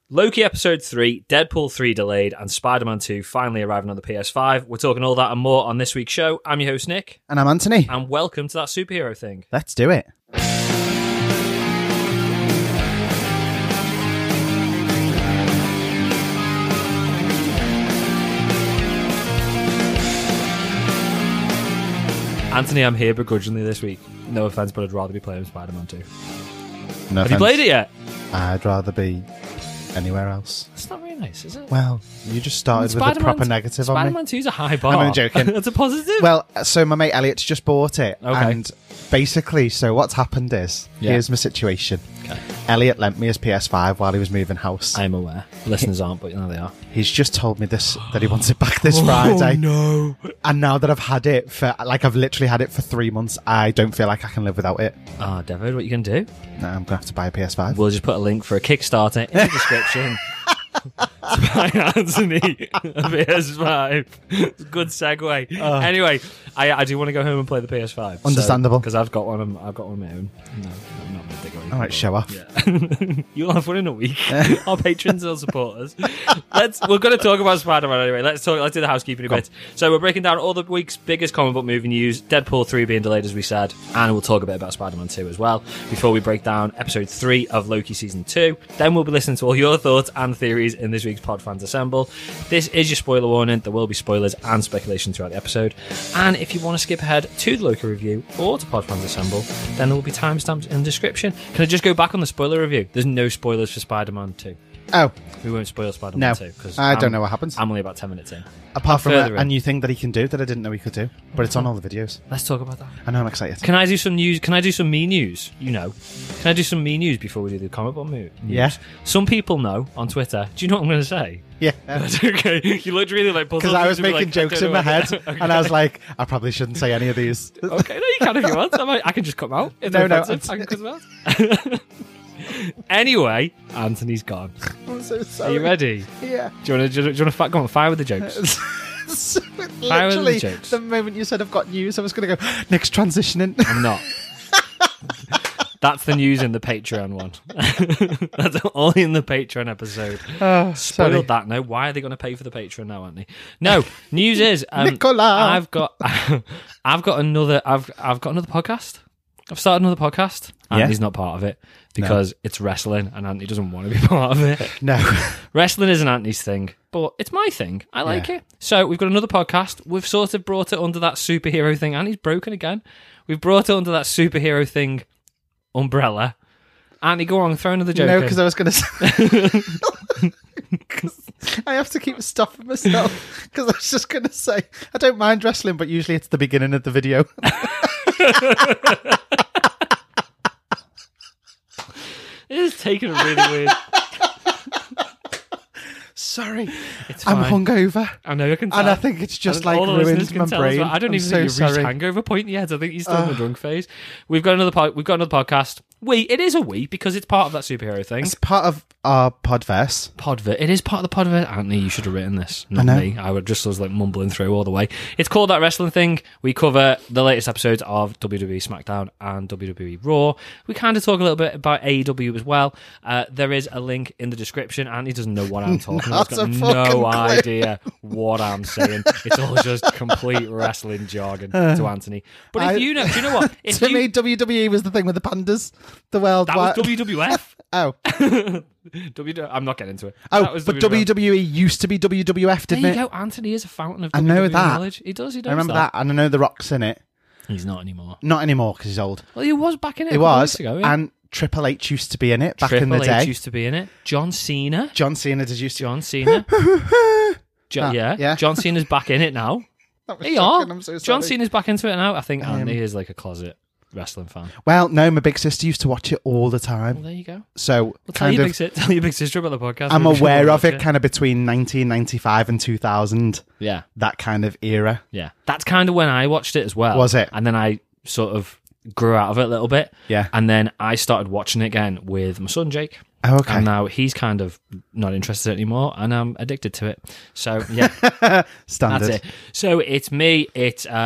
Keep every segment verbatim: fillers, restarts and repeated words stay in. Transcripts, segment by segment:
Loki Episode three, Deadpool three delayed, and Spider-Man two finally arriving on the P S five. We're talking all that and more on this week's show. I'm your host, Nick. And I'm Anthony. And welcome to That Superhero Thing. Let's do it. Anthony, I'm here begrudgingly this week. No offense, but I'd rather be playing Spider-Man two. No Have you played it yet? I'd rather be anywhere else. It's not very nice, is it? Well, you just started with a proper negative on me. Spider-Man two is a high bar. I'm only joking. That's a positive. Well, so my mate Elliot's just bought it. Okay. And basically, so what's happened is, Yeah. here's my situation. Okay. Elliot lent me his P S five while he was moving house. I'm aware. Listeners aren't, but you know they are. He's just told me this that he wants it back this Friday. Oh, no. And now that I've had it for, like, I've literally had it for three months, I don't feel like I can live without it. Ah, oh, David, what you going to do? No, I'm going to have to buy a P S five. We'll just put a link for a Kickstarter in the description. To buy Anthony a P S five. Good segue. Uh, anyway, I I do want to go home and play the P S five. Understandable. Because so, I've got one. Of, I've got one of my own. No, I'm not going to dig or anything. All right, show off. Yeah. You'll have one in a week. Our patrons will support us. Let's. We're going to talk about Spider-Man anyway. Let's talk. Let's do the housekeeping a Come. bit. So we're breaking down all the week's biggest comic book movie news. Deadpool three being delayed, as we said, and we'll talk a bit about Spider-Man two as well. Before we break down episode three of Loki season two, then we'll be listening to all your thoughts and theories in this week's Pod Fans Assemble. This is your spoiler warning. There will be spoilers and speculation throughout the episode. And if you want to skip ahead to the Loki review or to Pod Fans Assemble, then there will be timestamps in the description. Can I just go back on the spoiler review? There's no spoilers for Spider-Man two. Oh. We won't spoil Spider-Man No. two. Because I don't know what happens. I'm only about ten minutes in. Apart from further a, a in. new thing that he can do that I didn't know he could do. But it's on all the videos. Let's talk about that. I know, I'm excited. Can I do some news? Can I do some me news? You know. Can I do some me news before we do the comic book mo- news? Yeah. Some people know on Twitter. Do you know what I'm going to say? Yeah. That's okay. You looked really like puzzled. Because I was You were making like, jokes I in don't my know head. what- okay. And I was like, I probably shouldn't say any of these. Okay, no, you can if you want. I, might, I can just cut them out. If No, they're no, offensive, I'm- I can cut them out. Anyway, Anthony's gone. I'm so sorry. Are you ready? Yeah. Do you want to? Do you want to go on? Fire with the jokes. So, Fire with the literally, jokes. the moment you said I've got news, I was going to go, next transitioning. I'm not. That's the news in the Patreon one. That's all in the Patreon episode. Oh, Spoiled sorry. that now. Why are they going to pay for the Patreon now, aren't they? No. News is um, Nicola. I've got I've got another I've I've got another podcast. I've started another podcast. Yeah. Anthony's not part of it because it's wrestling and Anthony doesn't want to be part of it. No. Wrestling isn't Anthony's thing, but it's my thing. I like Yeah. it. So we've got another podcast. We've sort of brought it under that superhero thing. Anthony's broken again. We've brought it under that superhero thing umbrella. Anthony, go on, throw another joke No, in. because I was going to say... 'Cause I have to keep stopping myself because I was just going to say I don't mind wrestling, but usually it's the beginning of the video. It is taking it really weird. Sorry, It's I'm fine. hungover, I know, I can tell. and I think it's just And like all the listeners ruined can my tell as brain. well. I don't I'm even so think you've reached sorry. hangover point yet. I think you're still in the Ugh. drunk phase. We've got another pod, we've got another podcast. We it is a we because it's part of that superhero thing. It's part of our podverse. Podver. It is part of the Podver. Anthony, you should have written this, not I know. me. I would just was like mumbling through all the way. It's called That Wrestling Thing. We cover the latest episodes of W W E SmackDown and W W E Raw. We kind of talk a little bit about A E W as well. Uh, there is a link in the description. Anthony doesn't know what I'm talking about. He's Not got a no fucking clue. idea what I'm saying. It's all just complete wrestling jargon to Anthony. But if I- you know, do you know what? If to you, me, W W E was the thing with the pandas, the world. that was W W F. Oh, W. I'm not getting into it. oh, That was but W W F. W W E used to be W W F, There didn't you it? go. Anthony is a fountain of I W know W E that. knowledge. He does. He does. I remember that, and I know the Rock's in it. He's not anymore. Not anymore because he's old. Well, he was back in it. He a couple was, weeks ago, yeah. and Triple H used to be in it back Triple in the day. H used to be in it. John Cena. John Cena did used to. John Cena. Jo- Ah, yeah. yeah. John Cena's back in it now. That was They shocking, are. I'm so John sorry. Cena's back into it now. I think Um, Andy is like a closet wrestling fan. Well, no, my big sister used to watch it all the Well, time. there you go. So Well, tell kind your, of, big si- tell your big sister about the podcast. I'm Maybe she'll aware watch of it kind of between nineteen ninety-five and two thousand, Yeah. that kind of era. Yeah. That's kind of when I watched it as well. Was it? And then I sort of grew out of it a little bit. Yeah. And then I started watching it again with my son, Jake. Oh, okay. And now he's kind of not interested anymore, and I'm addicted to it. So yeah, Standard. that's it. So it's me. It's uh,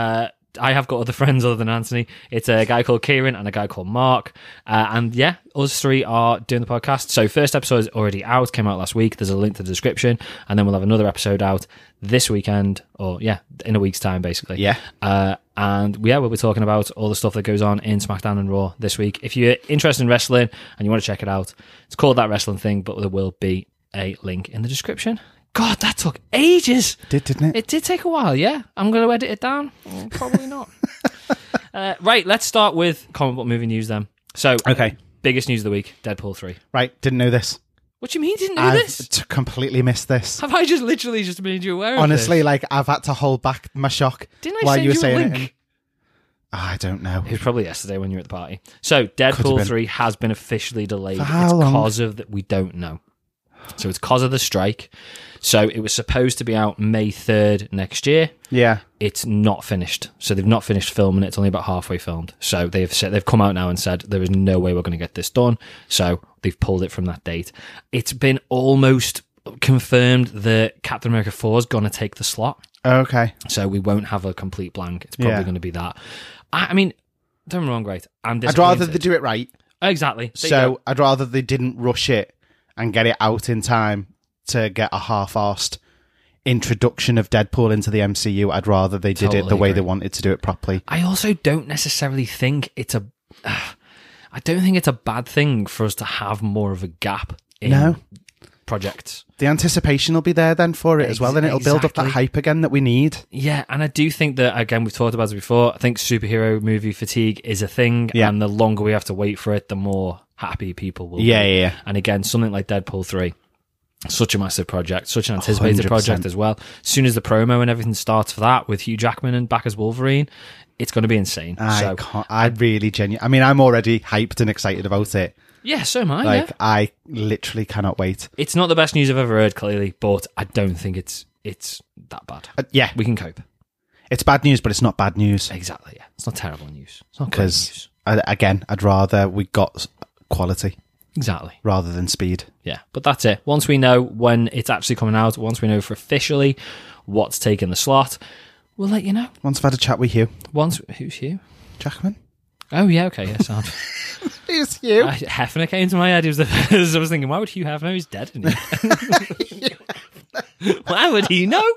I have got other friends other than Anthony. It's a guy called Kieran and a guy called Mark. Uh, and yeah, us three are doing the podcast. So first episode is already out, came out last week. There's a link to the description. And then we'll have another episode out this weekend, or yeah, in a week's time, basically. Yeah. Uh, and yeah, we'll be talking about all the stuff that goes on in SmackDown and Raw this week. If you're interested in wrestling and you want to check it out, it's called That Wrestling Thing, but there will be a link in the description. God, that took ages. Did, didn't it? It did take a while, yeah. I'm going to edit it down. Well, probably not. uh, right, let's start with comic book movie news then. So, Okay. biggest news of the week, Deadpool three. Right, didn't know this. What do you mean you didn't know I've this? t- completely missed this. Have I just literally just made you aware Honestly, of this? like, I've had to hold back my shock Didn't I while send you were you a saying link? it. and- I don't know. It was probably yesterday when you were at the party. So, Could have Deadpool been. three has been officially delayed. For how it's long? because of that we don't know. So, it's because of the strike. So, it was supposed to be out May third next year. Yeah. It's not finished. So they've not finished filming it. It's only about halfway filmed. So they've said, they've come out now and said there is no way we're going to get this done. So they've pulled it from that date. It's been almost confirmed that Captain America four is going to take the slot. Okay. So we won't have a complete blank. It's probably Yeah. going to be that. I, I mean, don't get me wrong, great. I'm I'd rather they disappointed. do it right. Exactly. There you So go. I'd rather they didn't rush it and get it out in time to get a half-arsed introduction of Deadpool into the M C U. I'd rather they did it Totally the way agree. they wanted to do it properly. I also don't necessarily think it's a. Uh, I don't think it's a bad thing for us to have more of a gap in No. projects. The anticipation will be there then for it as well, and it'll build up that Exactly. hype again that we need. Yeah, and I do think that, again, we've talked about it before, I think superhero movie fatigue is a thing, Yeah. and the longer we have to wait for it, the more happy people will Yeah, be. yeah, yeah. And again, something like Deadpool three, such a massive project, such an anticipated one hundred percent. project as well. As soon as the promo and everything starts for that, with Hugh Jackman and back as Wolverine, it's going to be insane. I so, can't, I really genuinely, I mean, I'm already hyped and excited about it. yeah, so am I, Like, yeah. I literally cannot wait. It's not the best news I've ever heard, clearly, but I don't think it's it's that bad. Uh, yeah, We can cope. it's bad news, but it's not bad news. Exactly, yeah. It's not terrible news. It's not great news. Because, again, I'd rather we got quality Exactly. rather than speed. Yeah, but that's it. Once we know when it's actually coming out, once we know for officially what's taking the slot, we'll let you know. Once I've had a chat with Hugh Once, who's Hugh? Jackman. Oh yeah, okay, yes. I'd- Who's Hugh? I, Hefner came to my head. He was the first. I was thinking, why would Hugh Hefner? He's dead, isn't he? Why would he know?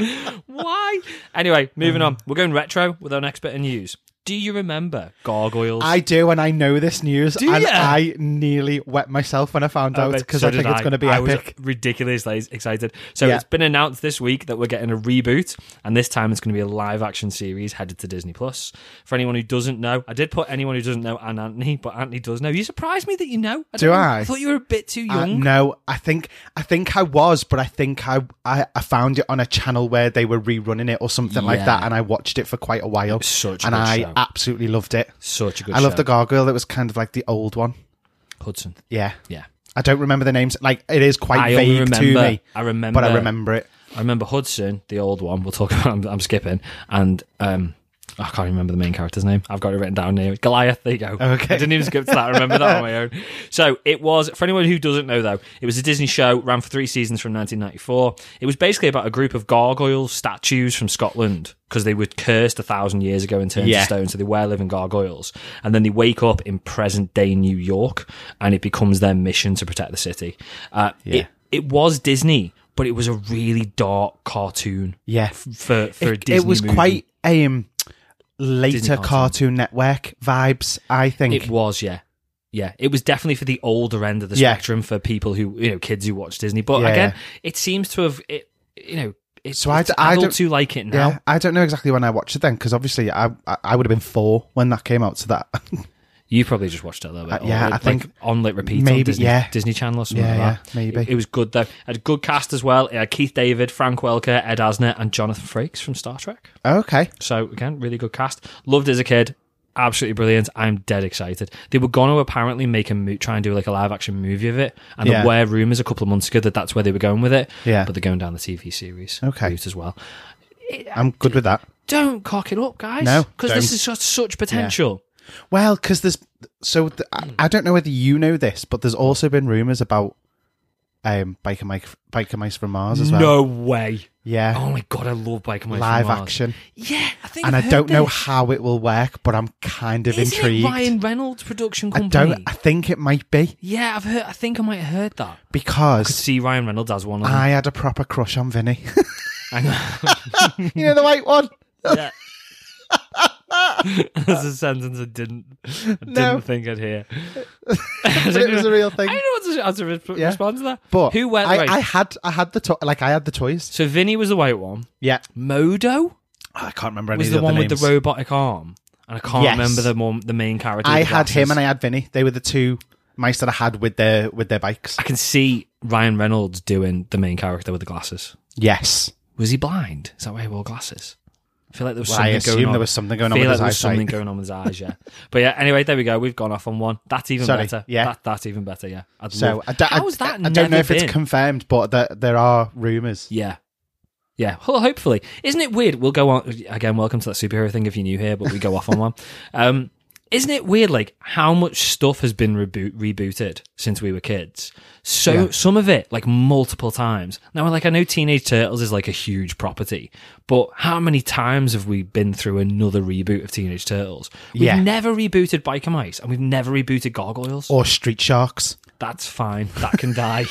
Why? Anyway, moving on. We're going retro with our next bit of news. Do you remember Gargoyles? I do, and I know this news, Do and ya? I nearly wet myself when I found Oh, out mate, because so I think did it's going to be I epic. was ridiculously excited. So Yeah. it's been announced this week that we're getting a reboot, and this time it's going to be a live action series headed to Disney Plus. For anyone who doesn't know, I did put anyone who doesn't know and Anthony, but Anthony does know. You surprised me that you know. I Do don't know. I? I thought you were a bit too Uh, young. no, I think I think I was, but I think I, I I found it on a channel where they were rerunning it or something like Yeah. that, and I watched it for quite a while, Such a and good I show. absolutely loved it. Such a good I show. love the gargoyle that was kind of like the old one. Hudson. Yeah, Yeah. I don't remember the names. Like it is quite I only vague remember. to me, I remember. but I remember it. I remember Hudson, the old one. We'll talk about. I'm, I'm skipping, and um, I can't remember the main character's name. I've got it written down here. Goliath. There you go. Okay. I didn't even skip to that. I remember that on my own. So it was, for anyone who doesn't know though, it was a Disney show, ran for three seasons from nineteen ninety-four. It was basically about a group of gargoyle statues from Scotland because they were cursed a thousand years ago and turned Yeah. to stone, so they were living gargoyles. And then they wake up in present day New York, and it becomes their mission to protect the city. Uh, Yeah. It it was Disney, but it was a really dark cartoon. Yeah, f- for for a it, Disney it was movie. quite um, later Disney cartoon. cartoon. Network vibes. I think. It was, yeah. Yeah, it was definitely for the older end of the Yeah. spectrum for people who, you know, kids who watch Disney. But Yeah, again, yeah. it seems to have, it, you know, it's, So I it's d- I adults don't- who like it now. Yeah, I don't know exactly when I watched it then, because obviously I, I I would have been four when that came out. So that You probably just watched it a little bit. Uh, yeah, or, I like, think- on lit repeat on maybe, Disney, yeah. Disney Channel or something Yeah, like that. yeah, maybe. It, it was good though. It had a good cast as well. It had Keith David, Frank Welker, Ed Asner, and Jonathan Frakes from Star Trek. okay, So again, really good cast. Loved it as a kid. Absolutely brilliant. I'm dead excited. They were going to apparently make a mo- try and do like a live action movie of it, and Yeah. there were rumors a couple of months ago that that's where they were going with it. Yeah. but they're going down the T V series Okay. route as well. It- I'm good with that. Don't cock it up, guys. No, because this don't. is such such potential. Well, because there's so th- I- I don't know whether you know this, but there's also been rumors about um, Biker Mike, Biker Mice from Mars as well. No way. Yeah. Oh my god, I love Biker Mice Live from Mars. action. Yeah, I think And I've I don't heard know this. how it will work, but I'm kind of Isn't intrigued. it Ryan Reynolds production I company? don't. I think it might be Yeah, I've heard. I think I might have heard that. Could because see Ryan Reynolds as one of them. I had a proper crush on Vinny. Hang on. You know the white one. Yeah. That's a sentence I didn't, I didn't No. think I'd hear. But it was a real thing. I don't know what to, how to re- Yeah. respond to that. But Who went I, right? I had, I had the to- like, I had the toys. So Vinny was the white one. Yeah, Modo I can't remember any was of the the one other with names. the robotic arm, and I can't Yes. remember the one, the main character. I with the had him glasses. and I had Vinny. They were the two mice that I had with their with their bikes. I can see Ryan Reynolds doing the main character with the glasses. Yes, Was he blind? Is that why he wore glasses? I feel like there was well, I something going assume on. there was something I going on feel with like his there was eyesight. something going on with his eyes, yeah. But yeah, anyway, there we go. We've gone off on one. That's even Sorry, better. yeah. That, that's even better, yeah. I'd So love... I, don't- I, How's that I, I don't know never if it's been? confirmed, but there, there are rumours. Yeah. Yeah, well, hopefully. Isn't it weird? We'll go on again. Welcome to that superhero thing if you're new here, but we go off on one. Um, isn't it weird, like how much stuff has been reboot rebooted since we were kids? So Yeah. some of it, like multiple times. Now, like I know Teenage Turtles is like a huge property, but how many times have we been through another reboot of Teenage Turtles? We've Yeah. never rebooted Biker Mice, and we've never rebooted Gargoyles. Or Street Sharks. That's fine. That can die.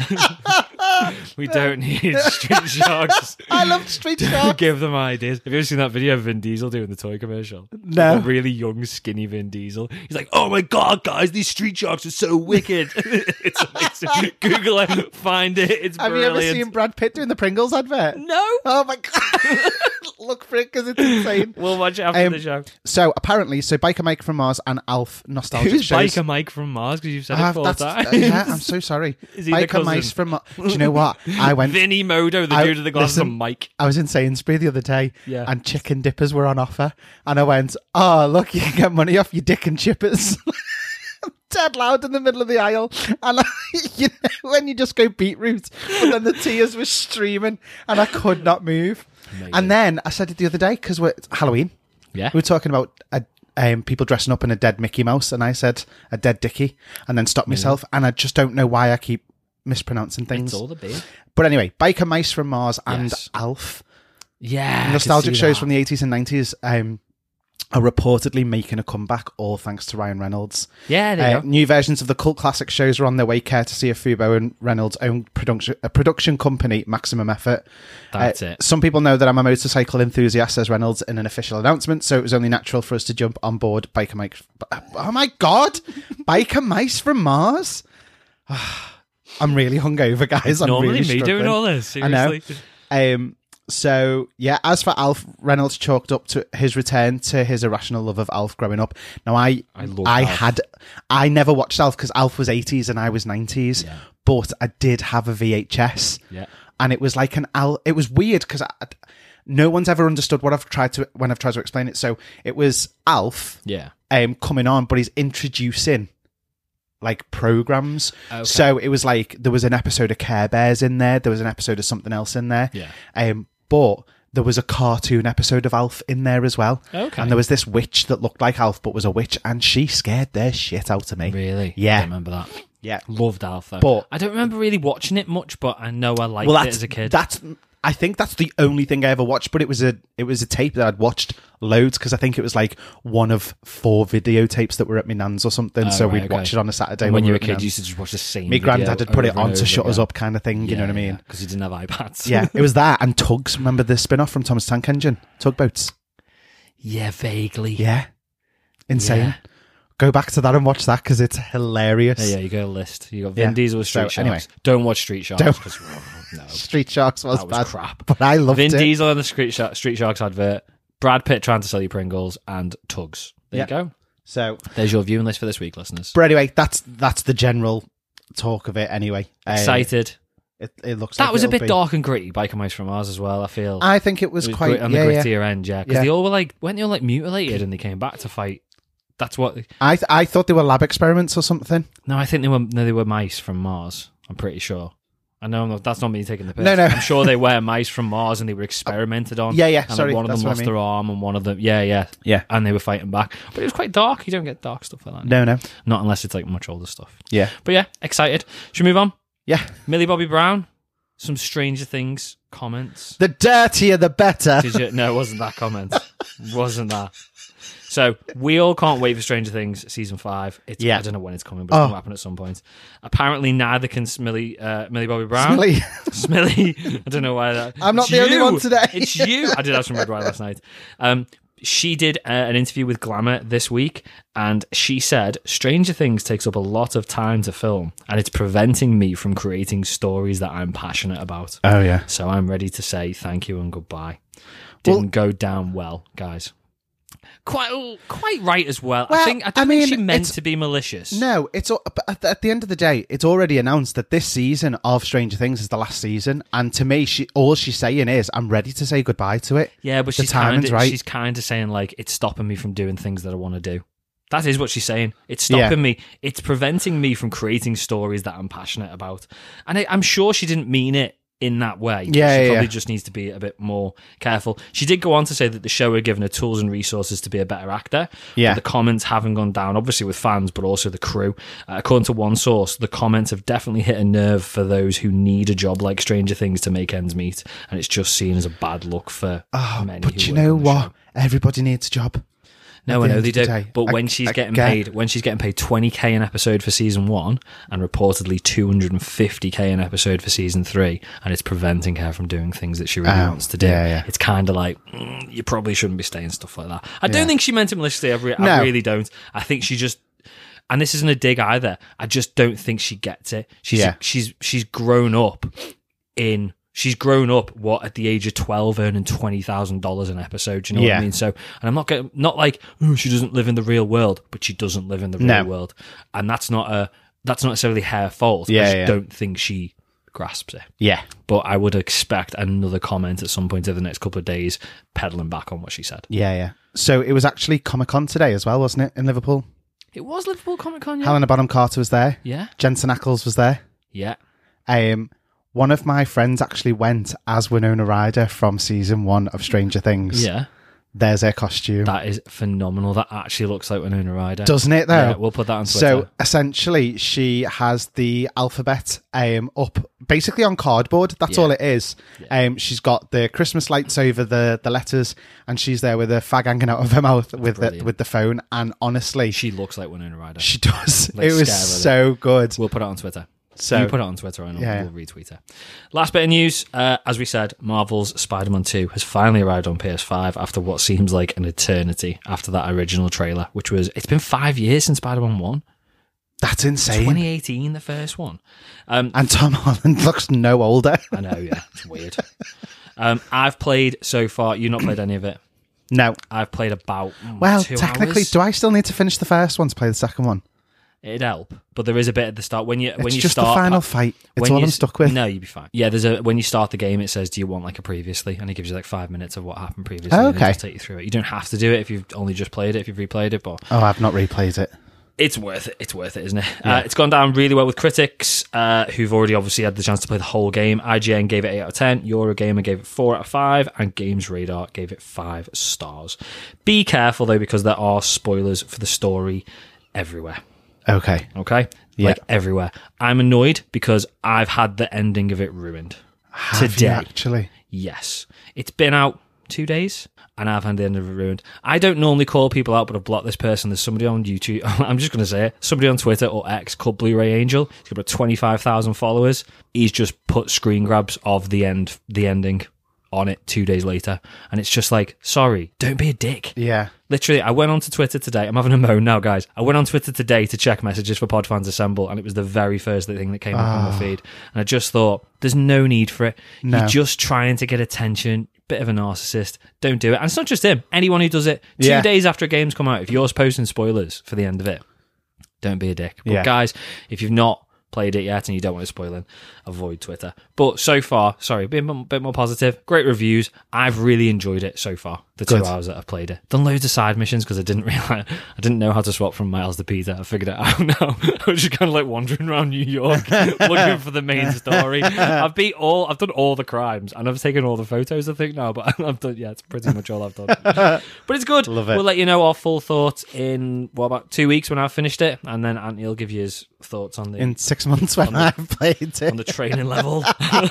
We don't need Street Sharks. I loved Street Sharks. Give them ideas. Have you ever seen that video of Vin Diesel doing the toy commercial? No. A really young, skinny Vin Diesel. He's like, "Oh my god, guys, these Street Sharks are so wicked." It's amazing. Google it, find it. It's Have brilliant. you ever seen Brad Pitt doing the Pringles advert? No. Oh my god! Look for it because it's insane. We'll watch it after Um, the show. So apparently, so Biker Mike from Mars and Alf nostalgic Who's shows. Biker Mike from Mars? Because you've said Ah, it four that's- times. uh, yeah, I'm so sorry. Is he the Biker cousin? Mice from Mars. Do you know what? I went. Vinny Modo, the I- dude with the glasses, listen, and Mike. I was in Sainsbury the other day, Yeah. and chicken dippers were on offer, and I went, "Oh, look, you can get money off your dick and chippers." Dead loud in the middle of the aisle, and I, you know when you just go beetroot, but then the tears were streaming, and I could not move. Amazing. And then I said it the other day because we're it's Halloween. Yeah. We were talking about a, um, people dressing up in a dead Mickey Mouse, and I said a dead Dickie, and then stopped myself, and I just don't know why I keep mispronouncing things. It's all the beer. But anyway, Biker Mice from Mars and Yes. Alf. Yeah. I could Nostalgic see shows that. from the eighties and nineties um, are reportedly making a comeback, all thanks to Ryan Reynolds. Yeah, there you Uh, go. new versions of the cult classic shows are on their way, courtesy of Fubo and Reynolds' own production, uh, production company, Maximum Effort. That's Uh, it. Some people know that I'm a motorcycle enthusiast, says Reynolds in an official announcement, so it was only natural for us to jump on board Biker Mike. Oh my god! Biker Mice from Mars? I'm really hungover, guys. I'm Normally really me struggling. doing all this. I know. Seriously. Um, so yeah, as for Alf, Reynolds chalked up to his return to his irrational love of Alf growing up. Now I, I love I Alf. had, I never watched Alf because Alf was eighties and I was nineties, Yeah. but I did have a V H S, Yeah. and it was like an Al. It was weird because no one's ever understood what I've tried to when I've tried to explain it. So it was Alf, Yeah. um, coming on, but he's introducing like programs. Okay. So it was like there was an episode of Care Bears in there, there was an episode of something else in there. Yeah. Um, but there was a cartoon episode of Alf in there as well. Okay. And there was this witch that looked like Alf but was a witch, and she scared the shit out of me. Really? Yeah. I don't remember that. Yeah. Loved Alf though. But- I don't remember really watching it much, but I know I liked Well, it that's as a kid. that's. I think that's the only thing I ever watched, but it was a it was a tape that I'd watched loads because I think it was like one of four videotapes that were at my nan's or something. Oh, so right, we'd okay. watch it on a Saturday. And when we you were were a at my kid, you nan's. used to just watch the same. My granddad video had put it over on and to over shut us again. up, kind of thing. You know what I mean? Because you didn't have iPads. Yeah, it was that and Tugs. Remember the spin off from Thomas Tank Engine? Tugboats. Yeah, vaguely. Yeah. Insane. Yeah. Go back to that and watch that because it's hilarious. Yeah, yeah, you got a list. You got Vin Yeah. Diesel with Street So, Sharks. anyway. Don't watch Street Sharks. Don't. 'cause, oh, no, Street Sharks was, that was bad, crap. but I loved Vin it. Diesel and the Street, Shark, Street Sharks advert. Brad Pitt trying to sell you Pringles and Tugs. There Yeah. you go. So, There's your viewing list for this week, listeners. but anyway, that's that's the general talk of it. Anyway, Um, Excited. It, it looks That like was a it'll bit be- dark and gritty. Biker Mice from Mars as well. I feel I think it was, it was quite grit- on yeah, the yeah. grittier end, yeah. Because Yeah. they all were like, weren't they all like mutilated and they came back to fight? That's what. I th- I thought they were lab experiments or something. No, I think they were. No, they were mice from Mars. I'm pretty sure. I know I'm not- that's not me taking the piss. No, no. I'm sure they were mice from Mars and they were experimented on. Yeah, yeah, And like, sorry, one of that's them what I lost mean. their arm and one of them. Yeah, yeah, Yeah. and they were fighting back. But it was quite dark. You don't get dark stuff like that. No, no. Not unless it's like much older stuff. Yeah. But yeah, excited. Should we move on? Yeah. Millie Bobby Brown, some Stranger Things comments. The dirtier, the better. Did you? No, it wasn't that comment. wasn't that. So we all can't wait for Stranger Things season five. It's, Yeah. I don't know when it's coming, but it's Oh. going to happen at some point. Apparently, neither can Millie, uh, Millie Bobby Brown. Smiley. Smilly. I don't know why that. I'm not It's the only you. one today. It's you. I did have some red wine last night. Um, she did uh, an interview with Glamour this week, and she said Stranger Things takes up a lot of time to film, and it's preventing me from creating stories that I'm passionate about. Oh, yeah. So I'm ready to say thank you and goodbye. Didn't Well- go down well, guys. Quite, quite right as well. I Well, think I don't I mean, think she meant it's- to be malicious. No, it's al- but at the- at the end of the day, it's already announced that this season of Stranger Things is the last season, and to me, she all she's saying is, "I'm ready to say goodbye to it." Yeah, but The she's kind timing's of right. she's kind of saying like it's stopping me from doing things that I want to do. That is what she's saying. It's stopping Yeah. me. It's preventing me from creating stories that I'm passionate about. And I, I'm sure she didn't mean it in that way. Yeah, she yeah, probably yeah. just needs to be a bit more careful. She did go on to say that the show had given her tools and resources to be a better actor. Yeah. But the comments haven't gone down, obviously with fans, but also the crew. Uh, according to one source, the comments have definitely hit a nerve for those who need a job like Stranger Things to make ends meet, and it's just seen as a bad look for Oh, many. but who you work know on the what? show. Everybody needs a job. No, At I the know end they of the do. day. But I- when she's I getting get- paid, when she's getting paid twenty k an episode for season one, and reportedly two hundred fifty k an episode for season three, and it's preventing her from doing things that she really Oh, wants to do, yeah, yeah. it's kind of like mm, you probably shouldn't be saying stuff like that. I Yeah. don't think she meant it maliciously. I, re- I No. really don't. I think she just. And this isn't a dig either. I just don't think she gets it. She's Yeah. she's she's grown up in. She's grown up, what, at the age of twelve, earning twenty thousand dollars an episode. Do you know what Yeah. I mean? So, and I'm not getting, not like, oh, she doesn't live in the real world, but she doesn't live in the real No. world. And that's not a, that's not necessarily her fault. I Yeah, just yeah. don't think she grasps it. Yeah. But I would expect another comment at some point in the next couple of days, peddling back on what she said. Yeah, yeah. So it was actually Comic Con today as well, wasn't it, in Liverpool? It was Liverpool Comic Con, yeah? Helena Bonham Carter was there. Yeah. Jensen Ackles was there. Yeah. Um, one of my friends actually went as Winona Ryder from season one of Stranger Things. Yeah. There's her costume. That is phenomenal. That actually looks like Winona Ryder. Doesn't it, though? Yeah, we'll put that on Twitter. So essentially, she has the alphabet um, up basically on cardboard. That's Yeah. all it is. Um, she's got the Christmas lights over the, the letters, and she's there with a fag hanging out of her mouth with the, Brilliant. with the phone. And honestly, she, she looks like Winona Ryder. does. Let's it was scare her with so good. We'll put it on Twitter. So you put it on Twitter and Yeah. we'll retweet it. Last bit of news, uh, as we said, Marvel's Spider-Man two has finally arrived on P S five after what seems like an eternity after that original trailer, which was, it's been five years since Spider-Man one. That's insane. twenty eighteen, the first one. Um, And Tom Holland looks no older. I know, yeah, it's weird. um, I've played so far, you've not played any of it. No. I've played about mm, Well, two technically, hours. do I still need to finish the first one to play the second one? It'd help, but there is a bit at the start when you when It's you just start the final pa- fight. It's when all you I'm s- stuck with. No, you'd be fine. Yeah, there's a when you start the game, it says, "Do you want like a previously?" and it gives you like five minutes of what happened previously. Oh, and it okay. just take you through it. You don't have to do it if you've only just played it. If you've replayed it, but Oh, I've not replayed it. it's worth it. It's worth it, isn't it? Yeah. Uh, it's gone down really well with critics uh, who've already obviously had the chance to play the whole game. I G N gave it eight out of ten. Eurogamer gave it four out of five, and Games Radar gave it five stars. Be careful though, because there are spoilers for the story everywhere. Okay. Okay? Yeah. Like everywhere. I'm annoyed because I've had the ending of it ruined. Have you Today. actually? Yes. It's been out two days and I've had the end of it ruined. I don't normally call people out, but I've blocked this person. There's somebody on YouTube. I'm just going to say it. Somebody on Twitter or X called Blu-ray Angel. He's got about twenty-five thousand followers. He's just put screen grabs of the end, the ending on it two days later. And it's just like, sorry, don't be a dick. Yeah. Literally, I went onto Twitter today. I'm having a moan now, guys. I went on Twitter today to check messages for Podfans Assemble, and it was the very first thing that came up on my feed. And I just thought, there's no need for it. No. You're just trying to get attention. Bit of a narcissist. Don't do it. And it's not just him. Anyone who does it. Two Yeah. days after a game's come out, if you're posting spoilers for the end of it, don't be a dick. But Yeah. guys, if you've not played it yet and you don't want to spoil it, avoid Twitter. But so far, sorry, a bit, more- bit more positive. Great reviews. I've really enjoyed it so far. The two Good. hours that I've played it. Done loads of side missions because I didn't realize I didn't know how to swap from Miles to Peter. I figured it out now. I was just kind of like wandering around New York looking for the main story. I've beat all. I've done all the crimes and I've taken all the photos. I think now, but I've done. Yeah, it's pretty much all I've done. But it's good. Love it. We'll let you know our full thoughts in what about two weeks when I've finished it, and then Anthony will give you his thoughts on the In six months when the- I've played it. on the training level.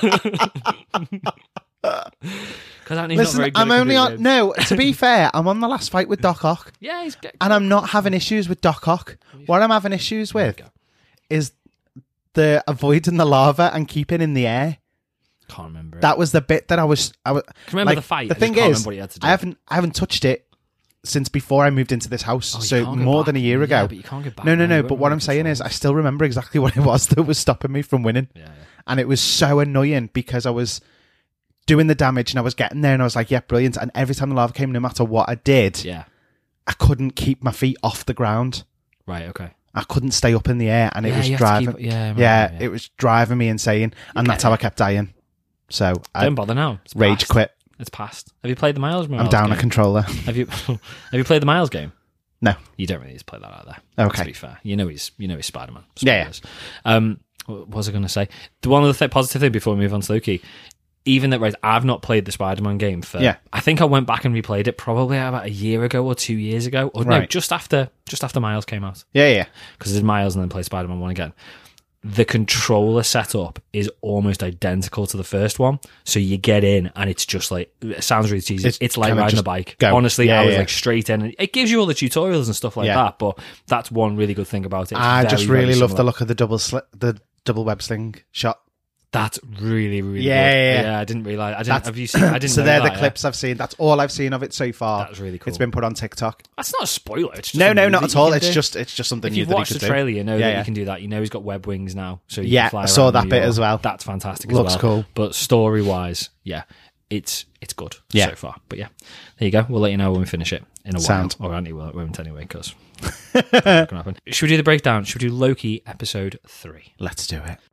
Because Anthony's Listen, not very good I'm at only computer on. games. No, to be fair, I'm on the last fight with Doc Ock, Yeah, he's good. and I'm not having issues with Doc Ock. What I'm having issues with Go. is the avoiding the lava and keeping in the air. Can't remember it. That was the bit that I was. I was. Can you remember like, the fight? The I just thing can't is, remember what you had to do. I haven't. I haven't touched it since before I moved into this house. Oh, you so can't go more back. than a year Yeah, ago. but you can't go back no, no, now. no. You But won't what remember I'm saying is, I controls. still remember exactly what it was that was stopping me from winning, Yeah, yeah. and it was so annoying because I was doing the damage and I was getting there and I was like, yeah, brilliant. And every time the lava came, no matter what I did, Yeah. I couldn't keep my feet off the ground. Right. Okay. I couldn't stay up in the air, and it Yeah, was you have to driving. keep- yeah, I remember, yeah, yeah. it was driving me insane, and that's how I kept dying. So I Don't bother now. It's rage past. quit. It's past. Have you played the Miles? I'm Miles down game? a controller. Have you? Have you played the Miles game? No. You don't really need to play that out there. Okay. To be fair, you know he's you know he's Spider Man. Yeah, yeah. Um, what was I going to say? The one other th- positive thing before we move on to Loki. Even that, right? I've not played the Spider-Man game for. Yeah. I think I went back and replayed it probably about a year ago or two years ago, or no, Right. just after just after Miles came out. Yeah, yeah. Because I did Miles and then play Spider-Man one again. The controller setup is almost identical to the first one. So you get in and it's just like, it sounds really cheesy. It's, It's like kinda riding a just bike. go. Honestly, Yeah, I was yeah. like straight in. And it gives you all the tutorials and stuff like Yeah. that, but that's one really good thing about it. It's I very, just very really love similar. the look of the double sli- the double web sling shot. That's really, really Yeah, good. yeah, yeah. Yeah, I didn't realize. I didn't, That's- have you seen, I didn't so know they're that, the yeah. clips I've seen. That's all I've seen of it so far. That's really cool. It's been put on TikTok. That's not a spoiler. It's just No, a no, move not that at you all. can It's do. just it's just something If new you've that he watched the could do. trailer, you know Yeah, that yeah. you can do that. You know he's got web wings now, so you Yeah, can fly I saw around that New bit York. as well. That's fantastic. Looks as well. cool. But story wise, yeah, it's it's good Yeah. so far. But yeah, there you go. We'll let you know when we finish it in a Sound. while, or Andy will, it won't anyway, because it's not gonna happen. Should we do the breakdown? Should we do Loki episode three? Let's do it.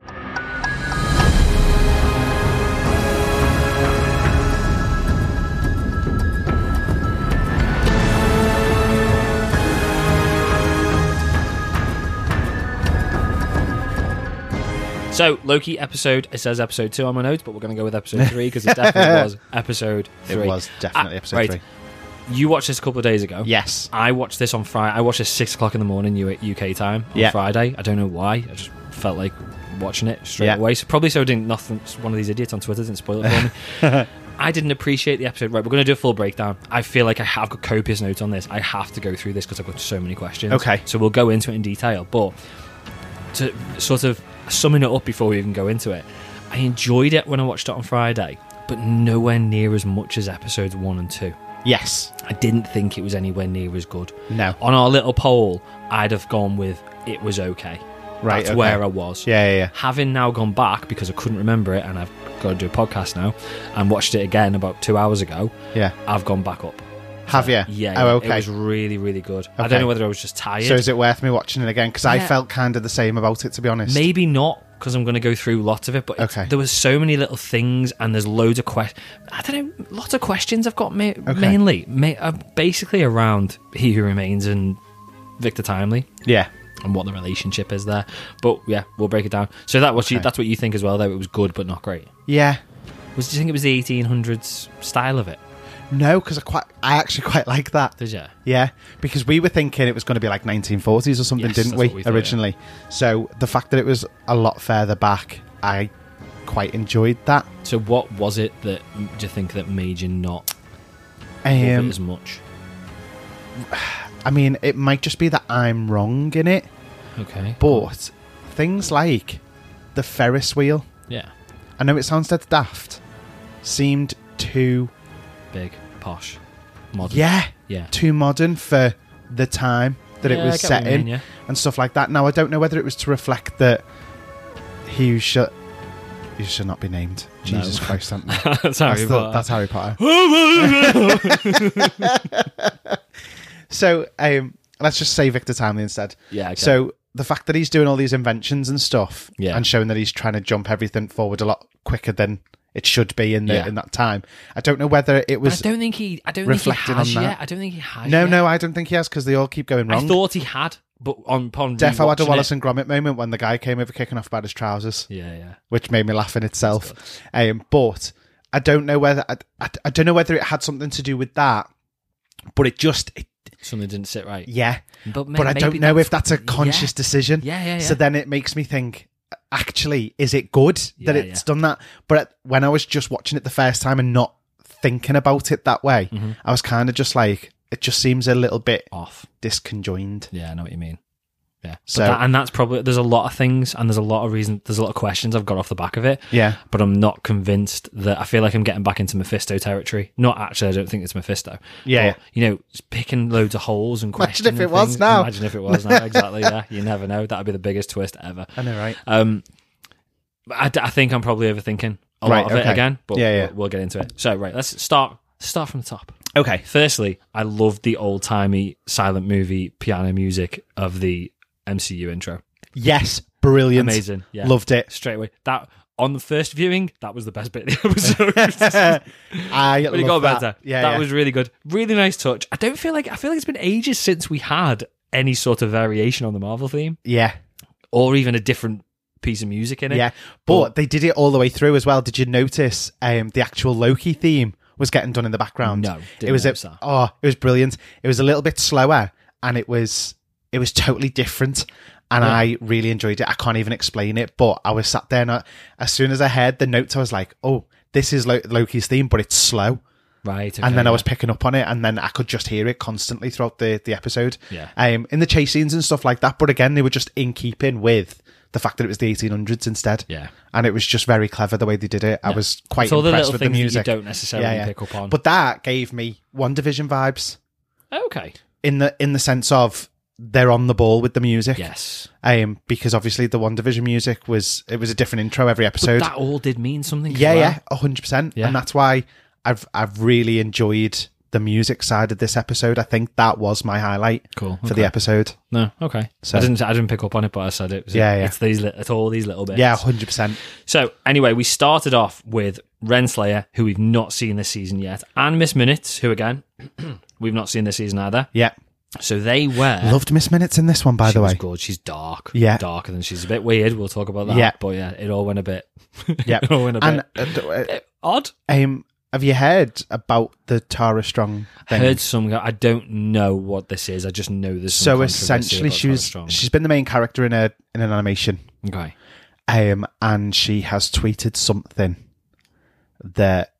So Loki episode, it says episode two on my notes, but we're going to go with episode three because it definitely was episode three. It was definitely Ah, episode right. three. You watched this a couple of days ago. Yes. I watched this on Friday. I watched this six o'clock in the morning U- UK time on Yeah. Friday. I don't know why. I just felt like watching it straight Yeah. away. So probably so didn't nothing. One of these idiots on Twitter didn't spoil it for me. I didn't appreciate the episode. Right, we're going to do a full breakdown. I feel like I have got copious notes on this. I have to go through this because I've got so many questions. Okay. So we'll go into it in detail. But to sort of summing it up before we even go into it, I enjoyed it when I watched it on Friday, but nowhere near as much as episodes one and two. Yes. I didn't think it was anywhere near as good. No. On our little poll, I'd have gone with it was okay. Right, That's okay. where I was. Yeah, yeah, yeah. Having now gone back because I couldn't remember it and I've got to do a podcast now and watched it again about two hours ago, Yeah. I've gone back up. Have you? Yeah, Oh, yeah, okay. it was really, really good. I Okay. don't know whether I was just tired. So is it worth me watching it again? Because I Yeah. felt kind of the same about it, to be honest. Maybe not, because I'm going to go through lots of it. But it's- Okay. there was so many little things, and there's loads of questions. I don't know, lots of questions I've got ma- mainly, ma- uh, basically around He Who Remains and Victor Timely Yeah. and what the relationship is there. But yeah, we'll break it down. So that was you, Okay. that's what you think as well, though. It was good, but not great. Yeah. Was do you think it was the eighteen hundreds style of it? No, because I quite, I actually quite like that. Did you? Yeah, because we were thinking it was going to be like nineteen forties or something, Yes, didn't that's we, what we thought, originally? So the fact that it was a lot further back, I quite enjoyed that. So what was it that do you think that made you not love it Um, as much? I mean, it might just be that I'm wrong in it, Okay. but things like the Ferris wheel, Yeah. I know it sounds dead daft, seemed too, Big, posh, modern. yeah, Yeah. too modern for the time that Yeah, it I was get set what you in mean, yeah. and stuff like that. Now, I don't know whether it was to reflect that he who should, he should not be named. No. Jesus Christ, Anthony. That's Harry That's, the- Potter. that's Harry Potter. So, um, let's just say Victor Timely instead. Yeah, okay. So, the fact that he's doing all these inventions and stuff Yeah. and showing that he's trying to jump everything forward a lot quicker than it should be in the Yeah. in that time. I don't know whether it was. I don't think he. I don't reflecting think he has on that. yet. I don't think he has. No, yet. no, I don't think he has because they all keep going wrong. I thought he had, but on upon Defo had a rewatching Wallace it- and Gromit moment when the guy came over kicking off about his trousers, Yeah, yeah. which made me laugh in itself. Um, but I don't know whether I, I, I don't know whether it had something to do with that, but it just it, Something didn't sit right. yeah. But, may- But I don't maybe know that's- if that's a conscious yeah. decision. Yeah, yeah, yeah. So then it makes me think, actually, is it good that Yeah, it's yeah. done that? But when I was just watching it the first time and not thinking about it that way, Mm-hmm. I was kind of just like, it just seems a little bit Off. disconjoined. Yeah, I know what you mean. Yeah. But So- that, and that's probably, there's a lot of things and there's a lot of reasons, there's a lot of questions I've got off the back of it. Yeah. But I'm not convinced that, I feel like I'm getting back into Mephisto territory. Not actually, I don't think it's Mephisto. Yeah, But, you know, just picking loads of holes and Imagine questioning if it was things. now. Imagine if it was now. Exactly, yeah. You never know. That would be the biggest twist ever. I know, right? Um, I, d- I think I'm probably overthinking a Right, lot of it okay. again, but Yeah, yeah. We'll, we'll get into it. So, right, let's start start from the top. Okay. Firstly, I love the old timey silent movie piano music of the M C U intro. Yes, brilliant. Amazing, yeah, Loved it. straight away. That on the first viewing, that was the best bit of the episode. I But it love got that. better. Yeah, that yeah. was really good. Really nice touch. I don't feel like I feel like it's been ages since we had any sort of variation on the Marvel theme, yeah, or even a different piece of music in it. yeah. But they did it all the way through as well. Did you notice um, the actual Loki theme was getting done in the background? No, didn't it was a, notice that. oh, it was brilliant. It was a little bit slower, and it was it was totally different. And Yeah. I really enjoyed it. I can't even explain it, but I was sat there, and I, as soon as I heard the notes, I was like, "Oh, this is Lo- Loki's theme, but it's slow." Right, okay, and then I yeah. was picking up on it, and then I could just hear it constantly throughout the, the episode. Yeah. Um, in the chase scenes and stuff like that. But again, they were just in keeping with the fact that it was the eighteen hundreds instead. Yeah. And it was just very clever the way they did it. I was quite It's all the impressed little with the things that you music. don't necessarily Yeah, yeah. pick up on. But that gave me WandaVision vibes Okay. in the in the sense of they're on the ball with the music. Yes. Um, because obviously the WandaVision music was it was a different intro every But episode. that all did mean something. as Yeah, well. yeah, a hundred percent. Yeah. And that's why I've I've really enjoyed the music side of this episode. I think that was my highlight Cool, for okay. the episode. No, okay. So- I didn't. I didn't pick up on it, but I said it. Was Yeah, yeah. It's these. li- It's all these little bits. Yeah, a hundred percent. So anyway, we started off with Renslayer, who we've not seen this season yet, and Miss Minutes, who again we've not seen this season either. Yeah, So they were. loved Miss Minutes in this one, by she the was way. good. She's dark. Yeah. darker than she's a bit weird. We'll talk about that. Yeah. But yeah, it all went a bit. Yeah, it all went a and bit, uh, bit odd. um, have you heard about the Tara Strong I thing? heard some. guy- I don't know what this is. I just know there's some so controversy essentially, about she Tara was Strong. she's been the main character in a in an animation, Okay. um, and she has tweeted something that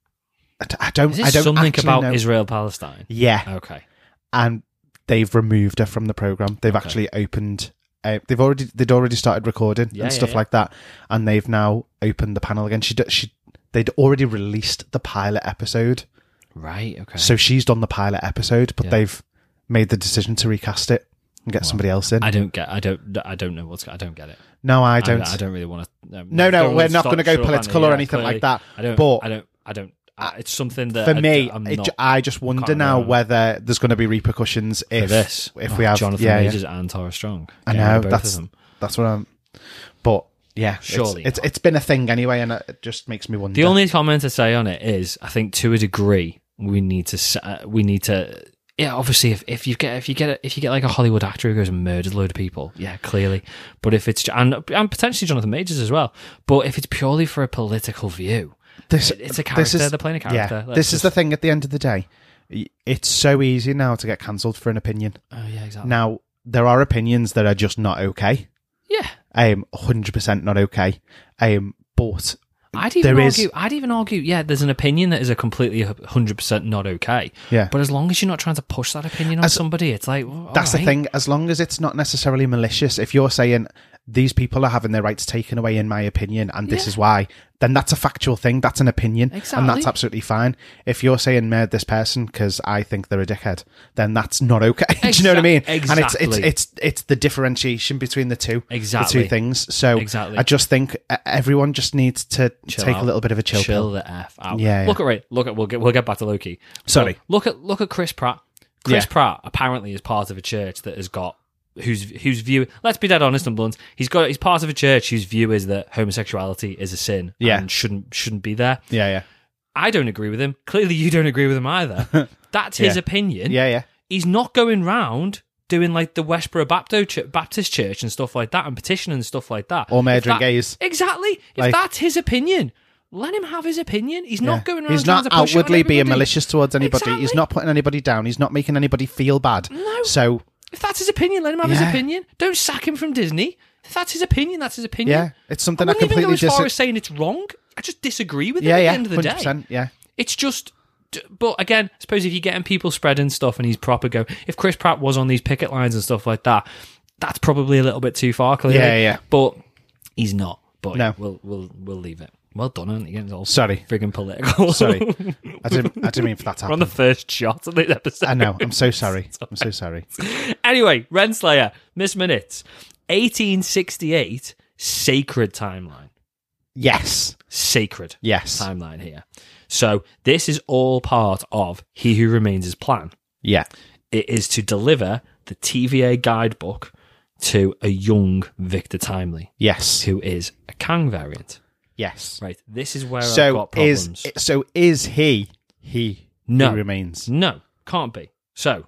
I d- I don't Is I this don't something actually about know. Israel Palestine? Yeah, Okay. and they've removed her from the program. They've Okay. actually opened. Uh, they've already they'd already started recording Yeah, and yeah, stuff yeah. like that, and they've now opened the panel again. She d- she they'd already released the pilot episode, Right. Okay. so she's done the pilot episode, but Yeah. they've made the decision to recast it and get somebody else in. I don't get. I don't. I don't know what's. I don't get it. no, I don't. I, I don't really want to. Um, No, no, don't we're wanna not stop going to go short on political it, or yeah, anything clearly. like that. I don't. But I don't. I don't. I, it's something that for I, me, I'm it, not ju- I just wonder can't now remember. whether there's going to be repercussions for if this. if Oh, we have Jonathan yeah, yeah. Majors and Tara Strong. I Getting know both that's of them. that's what I'm. But yeah, Surely it's, it's not. it's been a thing anyway, and it just makes me wonder. The only comment to say on it is, I think to a degree, we need to. s- Uh, we need to. Yeah, obviously, if, if you get if you get a, if you get like a Hollywood actor who goes and murders a load of people, yeah, clearly. But if it's and and potentially Jonathan Majors as well. But if it's purely for a political view, this, it- it's a this character. is- They're playing a character. Yeah, Let's this is just- the thing. At the end of the day, y- it's so easy now to get cancelled for an opinion. Oh yeah, exactly. Now there are opinions that are just not okay. yeah. Um, hundred percent not okay. Um, but I'd even there is- argue. I'd even argue. Yeah, there's an opinion that is a completely hundred percent not okay. Yeah. But as long as you're not trying to push that opinion on As- somebody, it's like well, that's all the right. thing. As long as it's not necessarily malicious, if you're saying these people are having their rights taken away, in my opinion, and this Yeah. is why, then that's a factual thing. That's an opinion, and Exactly. that's absolutely fine. If you're saying murder this person because I think they're a dickhead, then that's not okay. Do you know what I mean? Exac- And it's it's exactly. it's it's the differentiation between the two, Exactly. the two things. So Exactly. I just think e- everyone just needs to Chill take out. a little bit of a chill, chill pill. the f out. Yeah, yeah. Look at right. Look at we'll get we'll get back to Loki. Sorry. But look at look at Chris Pratt. Chris Yeah. Pratt apparently is part of a church that has got whose whose view. Let's be dead honest and blunt. He's got he's part of a church whose view is that homosexuality is a sin Yeah. and shouldn't shouldn't be there. Yeah, yeah. I don't agree with him. Clearly, you don't agree with him either. That's his Yeah. opinion. Yeah, yeah. He's not going round doing like the Westboro Baptist Baptist Church and stuff like that and petitioning and stuff like that. Or If murdering that- gays. Exactly. If Like- that's his opinion, let him have his opinion. He's not Yeah. going around He's trying not to push it on outwardly being everybody. malicious towards anybody. He's Exactly. not putting anybody down. He's not making anybody feel bad. No. So, If that's his opinion, let him have his Yeah. opinion. Don't sack him from Disney. If that's his opinion, that's his opinion. yeah, it's something I I, wouldn't even go completely as far dis- as saying it's wrong. I just disagree with it Yeah, at yeah, the end of the one hundred day. percent, yeah. It's just, d- but again, I suppose if you're getting people spreading stuff and he's proper go, if Chris Pratt was on these picket lines and stuff like that, that's probably a little bit too far, clearly. Yeah, yeah. But he's not. But No. we'll we'll we'll leave it. Well done, aren't you? It's all Sorry. frigging political. Sorry. I didn't, I didn't mean for that to We're on the happen. first shot of this episode. I know. I'm so sorry. I'm so sorry. Anyway, Renslayer, Miss Minutes, eighteen sixty-eight, sacred timeline. Yes. Sacred Yes. timeline here. So this is all part of He Who Remains' plan. Yeah. It is to deliver the T V A guidebook to a young Victor Timely, Yes. who is a Kang variant. Yes. Right, this is where I've So got is problems. so is he he No. who remains? No, can't be. So,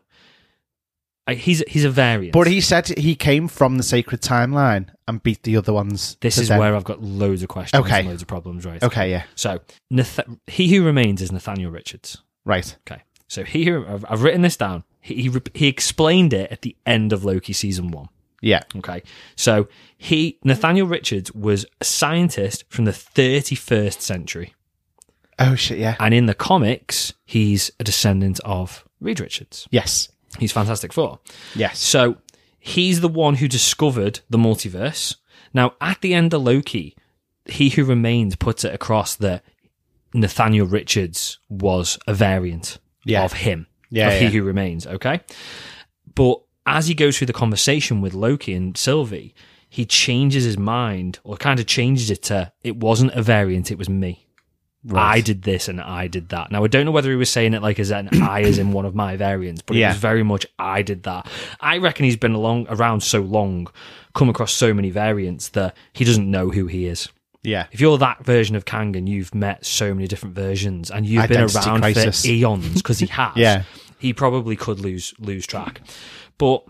uh, he's he's a variant. But he said he came from the sacred timeline and beat the other ones. This to is then- where I've got loads of questions Okay. and loads of problems, right? Okay, yeah. So, Nath- He Who Remains is Nathaniel Richards. Right. Okay. So, he who, I've, I've written this down. He, he re- he explained it at the end of Loki season one. Yeah. Okay. So, he Nathaniel Richards was a scientist from the thirty-first century. Oh shit, yeah. And in the comics, he's a descendant of Reed Richards. Yes. He's Fantastic Four. Yes. So he's the one who discovered the multiverse. Now, at the end of Loki, He Who Remains puts it across that Nathaniel Richards was a variant Yeah. of him, Yeah, of He yeah. Who Remains, okay? But as he goes through the conversation with Loki and Sylvie, he changes his mind, or kind of changes it to, it wasn't a variant, it was me. Right. I did this and I did that. Now, I don't know whether he was saying it like as an I as in one of my variants, but Yeah. it was very much I did that. I reckon he's been along around so long, come across so many variants that he doesn't know who he is. Yeah. If you're that version of Kang and you've met so many different versions and you've Identity been around crisis. for eons, because he has, Yeah. he probably could lose lose track. But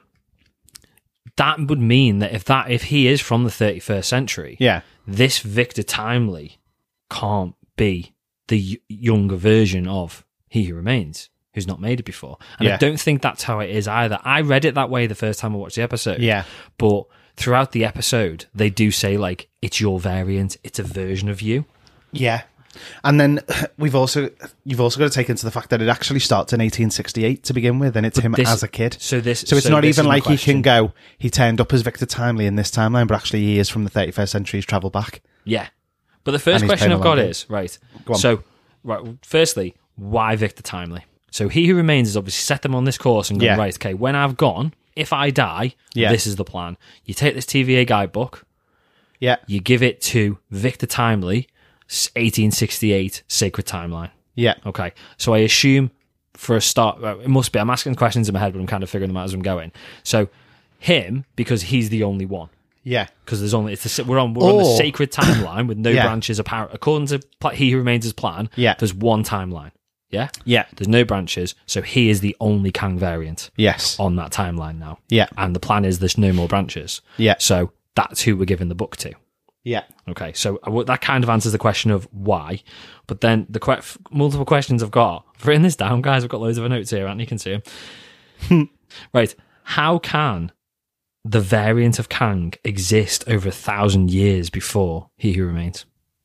that would mean that if that if he is from the thirty-first century, Yeah. this Victor Timely can't be the y- younger version of He Who Remains, who's not made it before. And I Yeah. don't think that's how it is either. I read it that way the first time I watched the episode. Yeah. But throughout the episode, they do say, like, it's your variant, it's a version of you. Yeah. And then we've also you've also got to take into the fact that it actually starts in eighteen sixty-eight to begin with, and it's him this- as a kid. So this, So it's not this even is my like he question. can go, he turned up as Victor Timely in this timeline, but actually he is from the thirty-first century, he's travelled back. Yeah. But the first And he's question playing I've got along. is, right, Go on. so, right, firstly, why Victor Timely? So He Who Remains has obviously set them on this course and gone, Yeah. right, okay, when I've gone, if I die, Yeah. this is the plan. You take this T V A guidebook, Yeah. you give it to Victor Timely, s- eighteen sixty-eight Sacred Timeline. Yeah. Okay, so I assume for a start, well, it must be, I'm asking questions in my head, but I'm kind of figuring them out as I'm going. So him, because he's the only one. Yeah. Because there's only it's the, we're on we're on the Or- sacred timeline with no Yeah. branches apparent according to pl- He Who Remains' plan. Yeah. There's one timeline. Yeah, Yeah. there's no branches, so he is the only Kang variant Yes. on that timeline now. Yeah. And the plan is there's no more branches. Yeah. So that's who we're giving the book to. Yeah. Okay, so I w- that kind of answers the question of why, but then the que- multiple questions I've got. I've written this down, guys. I've got loads of notes here, and you can see them. Right, how can the variant of Kang exist over a thousand years before He Who Remains?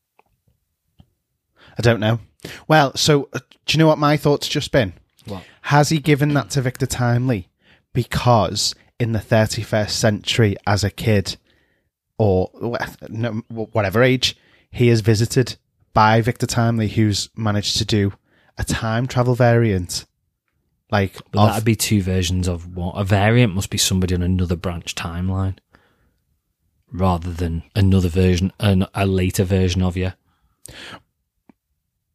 I don't know. Well, so uh, do you know what my thoughts just been? What? Has he given that to Victor Timely because in the thirty-first century as a kid or wh- no, whatever age, he is visited by Victor Timely who's managed to do a time travel variant. Like, But of- that'd be two versions of what? A variant must be somebody on another branch timeline rather than another version, an, a later version of you.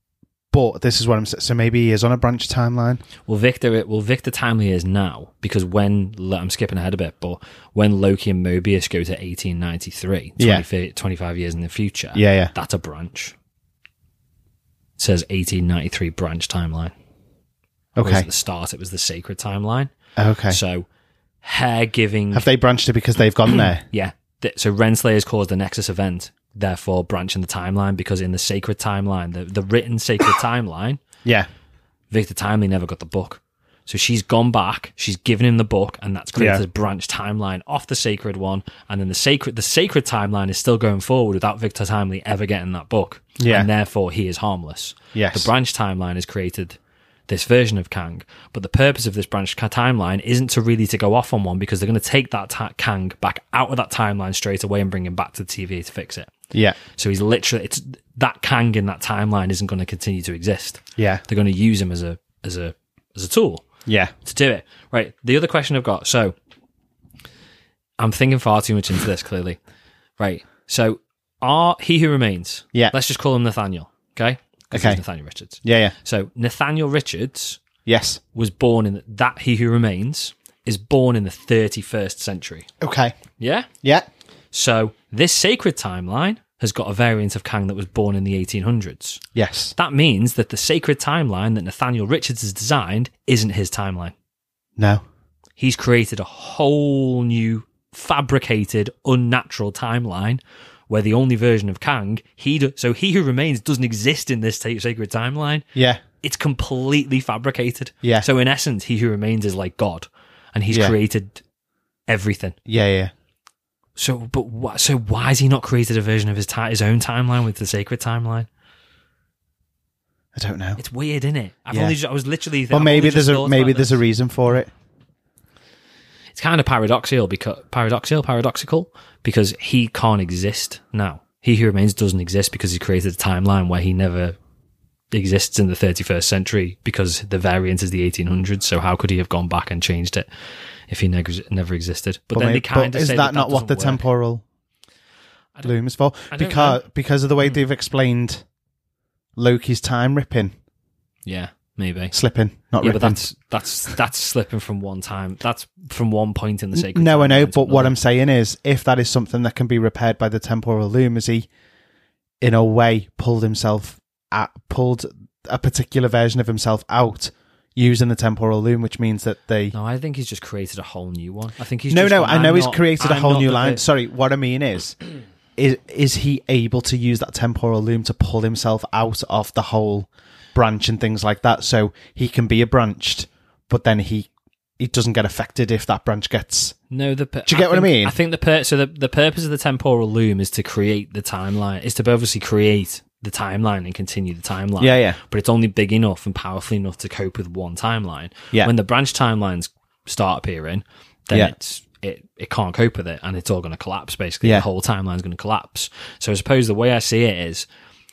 But this is what I'm saying. So maybe he is on a branch timeline. Well, Victor, well, Victor Timely is now, because when, I'm skipping ahead a bit, but when Loki and Mobius go to eighteen ninety-three, Yeah. twenty, twenty-five years in the future, Yeah, yeah. that's a branch. It says eighteen ninety-three branch timeline. Whereas Okay. at the start, it was the sacred timeline. Okay. So, hair giving. Have they branched it because they've gone there? Yeah. Th- So Renslayer's caused a Nexus event, therefore branching the timeline, because in the sacred timeline, the, the written sacred timeline, Yeah. Victor Timely never got the book. So she's gone back, she's given him the book, and that's created Yeah. a branch timeline off the sacred one, and then the sacred the sacred timeline is still going forward without Victor Timely ever getting that book. Yeah. And therefore he is harmless. Yes. The branch timeline has created this version of Kang, but the purpose of this branch ca- timeline isn't to really to go off on one, because they're going to take that ta- Kang back out of that timeline straight away and bring him back to the T V to fix it. Yeah. So he's literally, it's that Kang in that timeline isn't going to continue to exist. Yeah. They're going to use him as a as a as a tool Yeah. to do it. Right. The other question I've got, so I'm thinking far too much into this, clearly. Right. So are He Who Remains, Yeah. let's just call him Nathaniel, okay? 'Cause Okay. he's Nathaniel Richards. Yeah, yeah. So Nathaniel Richards Yes. was born in, that He Who Remains is born in the thirty-first century. Okay. Yeah? Yeah. So this sacred timeline has got a variant of Kang that was born in the eighteen hundreds. Yes. That means that the sacred timeline that Nathaniel Richards has designed isn't his timeline. No. He's created a whole new fabricated, unnatural timeline where the only version of Kang, he do, so He Who Remains doesn't exist in this ta- sacred timeline. Yeah. It's completely fabricated. Yeah. So in essence, He Who Remains is like God, and he's Yeah. created everything. Yeah, yeah. So, but wh- so why has he not created a version of his ti- his own timeline with the sacred timeline? I don't know. It's weird, isn't it? I've Yeah. only, ju- I was literally. Well, I've maybe only there's just a thought maybe about there's this. a reason for it. It's kind of paradoxical because paradoxical, paradoxical because he can't exist now. He Who Remains doesn't exist because he created a timeline where he never exists in the thirty-first century because the variant is the eighteen hundreds. So how could he have gone back and changed it if he never never existed? But, But, then maybe, they kind but of is say that that not what the doesn't work. temporal loom is for? I don't Because know. because of the way they've explained Loki's time ripping, Yeah, maybe. slipping, not Yeah, ripping. but that's that's that's slipping from one time. That's from one point in the sacred. No, I know, timeline to but what another. I'm saying is, if that is something that can be repaired by the temporal loom, is he, in a way, pulled himself, at, pulled a particular version of himself out using the temporal loom, which means that they. No, I think he's just created a whole new one. I think he's No, just no, gone, I know "I'm he's not- created a I'm whole not new the line. ver- Sorry, what I mean is, is is he able to use that temporal loom to pull himself out of the whole branch and things like that, so he can be a branched, but then he he doesn't get affected if that branch gets. No, the pur- Do you get what I think- mean? I think the pur- so the the purpose of the temporal loom is to create the timeline. Is to obviously create the timeline and continue the timeline. Yeah, yeah. But it's only big enough and powerful enough to cope with one timeline. Yeah. When the branch timelines start appearing, then Yeah. it's it it can't cope with it, and it's all going to collapse. Basically, Yeah. the whole timeline's going to collapse. So I suppose the way I see it is,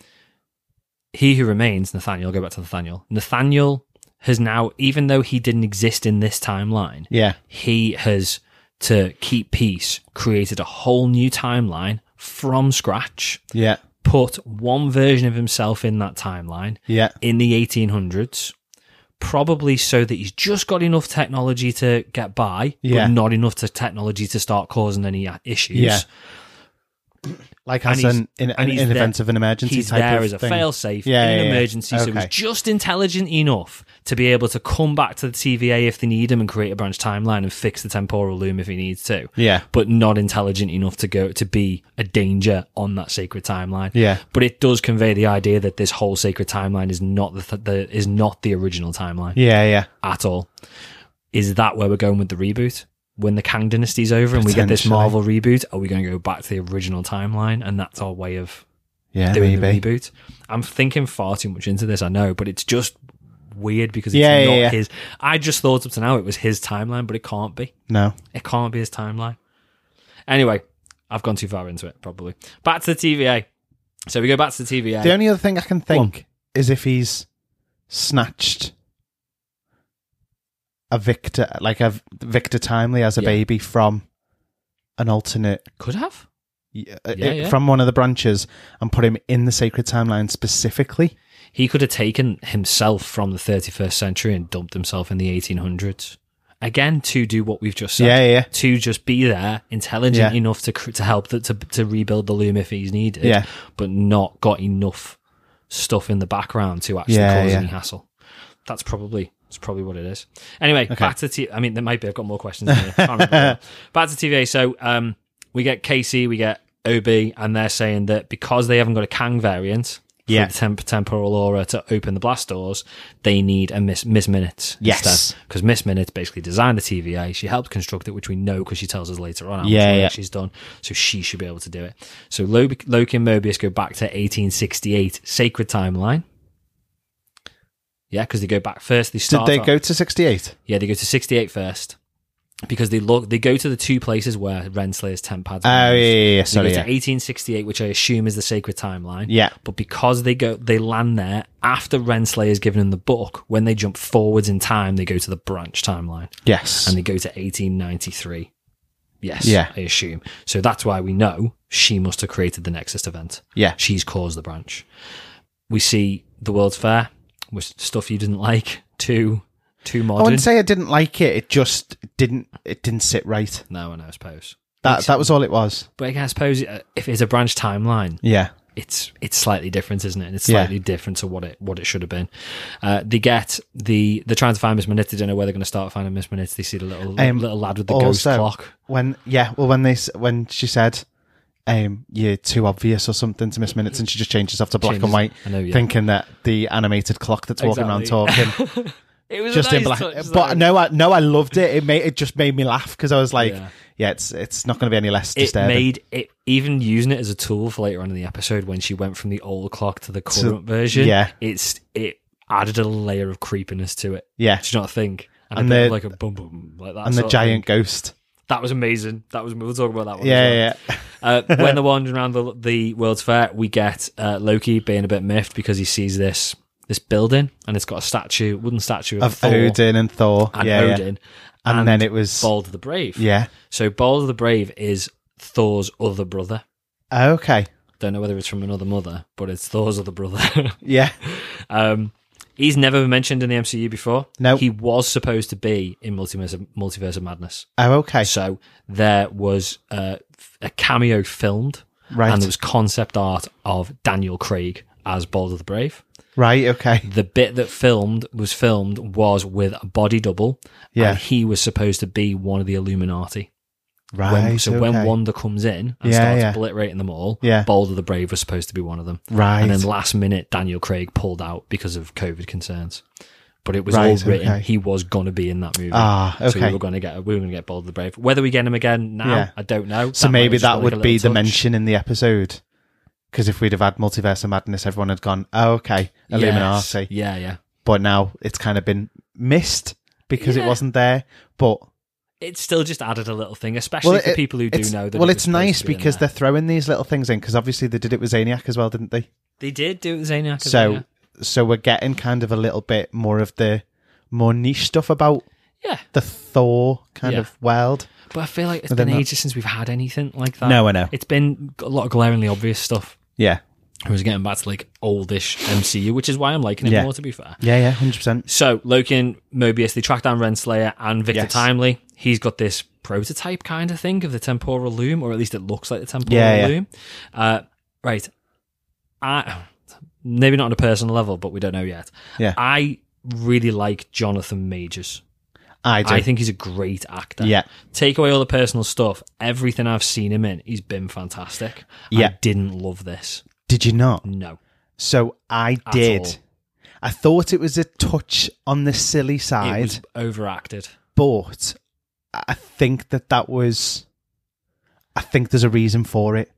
He Who Remains, Nathaniel. I'll go back to Nathaniel. Nathaniel has now, even though he didn't exist in this timeline, Yeah, he has, to keep peace, created a whole new timeline from scratch, yeah, put one version of himself in that timeline yeah, in the eighteen hundreds, probably so that he's just got enough technology to get by, Yeah. but not enough to technology to start causing any uh, issues. Yeah. like And as he's- an in, and in he's there- event of an emergency He's type there of as a thing. fail-safe Yeah, in an yeah, yeah. emergency, so he's Okay. just intelligent enough to be able to come back to the T V A if they need him and create a branch timeline and fix the temporal loom if he needs to. Yeah, But not intelligent enough to go to be a danger on that sacred timeline. yeah, But it does convey the idea that this whole sacred timeline is not the, th- the is not the original timeline yeah, yeah. at all. Is that where we're going with the reboot? When the Kang Dynasty's over and we get this Potentially. Marvel reboot, are we going to go back to the original timeline? And that's our way of Yeah, doing maybe. the reboot. I'm thinking far too much into this, I know, but it's just weird because it's Yeah, yeah, not yeah. his. I just thought up to now it was his timeline, but it can't be. No. It can't be his timeline. Anyway, I've gone too far into it, probably. Back to the T V A. So we go back to the T V A. The only other thing I can on. think is if he's snatched a Victor, like a Victor Timely as a Yeah. baby from an alternate, Could have. uh, Yeah, yeah. from one of the branches and put him in the sacred timeline specifically. He could have taken himself from the thirty-first century and dumped himself in the eighteen hundreds. Again, to do what we've just said. Yeah, yeah. To just be there, intelligent Yeah. enough to cr- to help the, to to rebuild the loom if he's needed, Yeah. but not got enough stuff in the background to actually Yeah, cause yeah. any hassle. That's probably that's probably what it is. Anyway, back to T- I mean, there might be. I've got more questions. Here. Can't remember. Back to T V A. So um, we get Casey, we get O B, and they're saying that because they haven't got a Kang variant. Yeah. For the temp- temporal aura to open the blast doors, they need a Miss Miss Minutes Yes. instead. Because Miss Minutes basically designed the T V A. She helped construct it, which we know because she tells us later on how Yeah, much work yeah. she's done. So she should be able to do it. So Lo- Loki and Mobius go back to eighteen sixty-eight Sacred Timeline. Yeah, because they go back first. They Did start. they off- go to sixty-eight? Yeah, they go to sixty-eight first. Because they look, they go to the two places where Renslayer's temp pads. Oh, are yeah, used. yeah, yeah. They Sorry, go yeah. to eighteen sixty-eight, which I assume is the Sacred Timeline. Yeah. But because they go, they land there after Renslayer's given them the book. When they jump forwards in time, they go to the branch timeline, Yes. and they go to eighteen ninety-three. Yes, Yeah. I assume. So that's why we know she must have created the Nexus event. Yeah. She's caused the branch. We see the World's Fair, which stuff you didn't like. Too, too I modern. wouldn't say I didn't like it. It just didn't. It didn't sit right. No, I know, I suppose. That that was all it was. But I suppose uh, if it's a branch timeline, Yeah. it's it's slightly different, isn't it? And it's Yeah. slightly different to what it what it should have been. Uh, they get the they're trying to find Miss Minutes. They don't know where they're going to start finding Miss Minutes. They see the little Um, little lad with the ghost also, clock. When yeah, well when they s- when she said, um, "You're too obvious" or something to Miss Minutes, and she just changed herself to black Changes- and white, I know, yeah. thinking that the animated clock that's walking around talking. It was Just a in nice black, touch, but though. no, I no, I loved it. It made it just made me laugh because I was like, Yeah. yeah, it's it's not going to be any less It disturbing. made it even using it as a tool for later on in the episode when she went from the old clock to the current version. yeah. it's it added a layer of creepiness to it. yeah, Do you not think? And, And a bit the- of like a boom boom like that. and the sort of giant thing. ghost. That was amazing. That was we'll talk about that one. Yeah, as well. yeah, Uh, when they're wandering around the, the World's Fair, we get uh, Loki being a bit miffed because he sees this this building and it's got a statue, wooden statue of, of Thor Odin and Thor. and yeah, yeah. Odin, And, then it was Balder the Brave. yeah. So Balder the Brave is Thor's other brother. Okay. Don't know whether it's from another mother, but it's Thor's other brother. Yeah. um, he's never been mentioned in the M C U before. No. He was supposed to be in Multiverse of, Multiverse of Madness. Oh, okay. So there was uh, a cameo filmed. Right. And there was concept art of Daniel Craig as Balder the Brave. Right. Okay. The bit that filmed was filmed was with a body double. Yeah. And he was supposed to be one of the Illuminati. Right. When, so okay. when Wanda comes in and Yeah, starts yeah. obliterating them all, Yeah. Balder the Brave was supposed to be one of them. Right. And then last minute, Daniel Craig pulled out because of COVID concerns. But it was Right, all written. okay. He was going to be in that movie. Ah, So we okay. were going to get we were going to get Balder the Brave. Whether we get him again now, Yeah. I don't know. So That might maybe just feel that like would a be little the touch. mention in the episode. Because if we'd have had Multiverse of Madness, everyone had gone, oh, okay, Illuminati. Yes. Yeah, yeah. But now it's kind of been missed because it Yeah. wasn't there. But It still just added a little thing, especially well, for it- people who do it's- know that. well, it it's was supposed nice to be in because there. they're throwing these little things in because obviously they did it with Zaniac as well, didn't they? They did do it with Zaniac. as So, well, so we're getting kind of a little bit more of the more niche stuff about yeah. yeah. the Thor kind Yeah. of world. But I feel like it's But been they're not- ages since we've had anything like that. No, I know. It's been a lot of glaringly obvious stuff. Yeah, I was getting back to like oldish M C U, which is why I'm liking it Yeah. more, to be fair. yeah, yeah, hundred percent. So Loki and Mobius, they track down Renslayer and Victor Yes. Timely. He's got this prototype kind of thing of the temporal loom, or at least it looks like the temporal Yeah, yeah. loom. Uh, right. I, maybe not on a personal level, but we don't know yet. Yeah. I really like Jonathan Majors. I do. I think he's a great actor. Yeah. Take away all the personal stuff, everything I've seen him in, he's been fantastic. Yeah. I didn't love this. Did you not? No. So I At did. all. I thought it was a touch on the silly It side, was overacted. but I think that that was. I think there's a reason for it.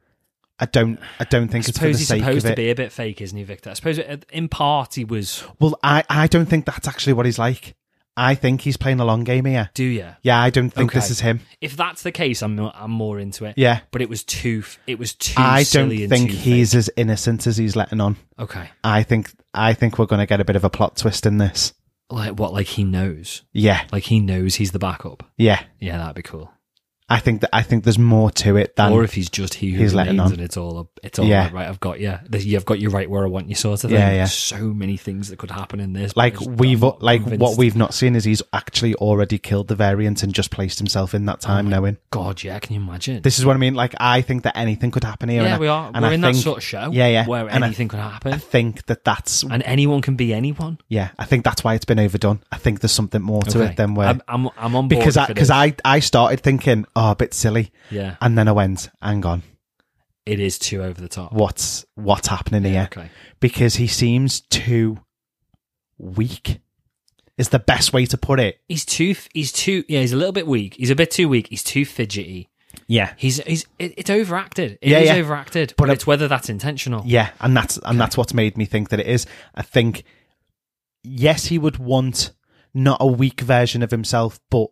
I don't. I don't I think it's for the suppose he's sake supposed of to it. be a bit fake, isn't he, Victor? I suppose it, in part he was. Well, I. I don't think that's actually what he's like. I think he's playing a long game here. Do you? Yeah, I don't think Okay. this is him. If that's the case, I'm not, I'm more into it. Yeah, But it was too. It was too. I don't silly and think too he's fake. as innocent as he's letting on. Okay. I think. I think we're going to get a bit of a plot twist in this. Like what? Like he knows. Yeah, Like he knows he's the backup. yeah. Yeah, that'd be cool. I think that I think there's more to it than. Or if he's just he who he's letting remains on. and it's all it's all Yeah. right, right, I've got you. You've got you right where I want you, sort of thing. Yeah, yeah. There's so many things that could happen in this. but like I just- we've I'm not like convinced. what we've not seen is he's actually already killed the variant and just placed himself in that time, Oh my knowing. God, yeah, can you imagine? This is what I mean. Like I think that anything could happen here. yeah, and I, we are. and We're I in think, that sort of show. Yeah, yeah. Where And I- anything could happen. I think that that's and anyone can be anyone. yeah. I think that's why it's been overdone. I think there's something more to Okay. it than where I'm, I'm, I'm on board because I if it because is. I I started thinking oh a bit silly, yeah, and then I went hang on, it is too over the top. what's what's happening Yeah, here? okay. Because he seems too weak. Is the best way to put it. He's too. He's too. Yeah, he's a little bit weak. He's a bit too weak. He's too fidgety. Yeah, He's. He's. It, it's overacted. It Yeah, is yeah. overacted. But But I- it's whether that's intentional. yeah, and that's and that's what's made me think that it is. I think yes, he would want not a weak version of himself, but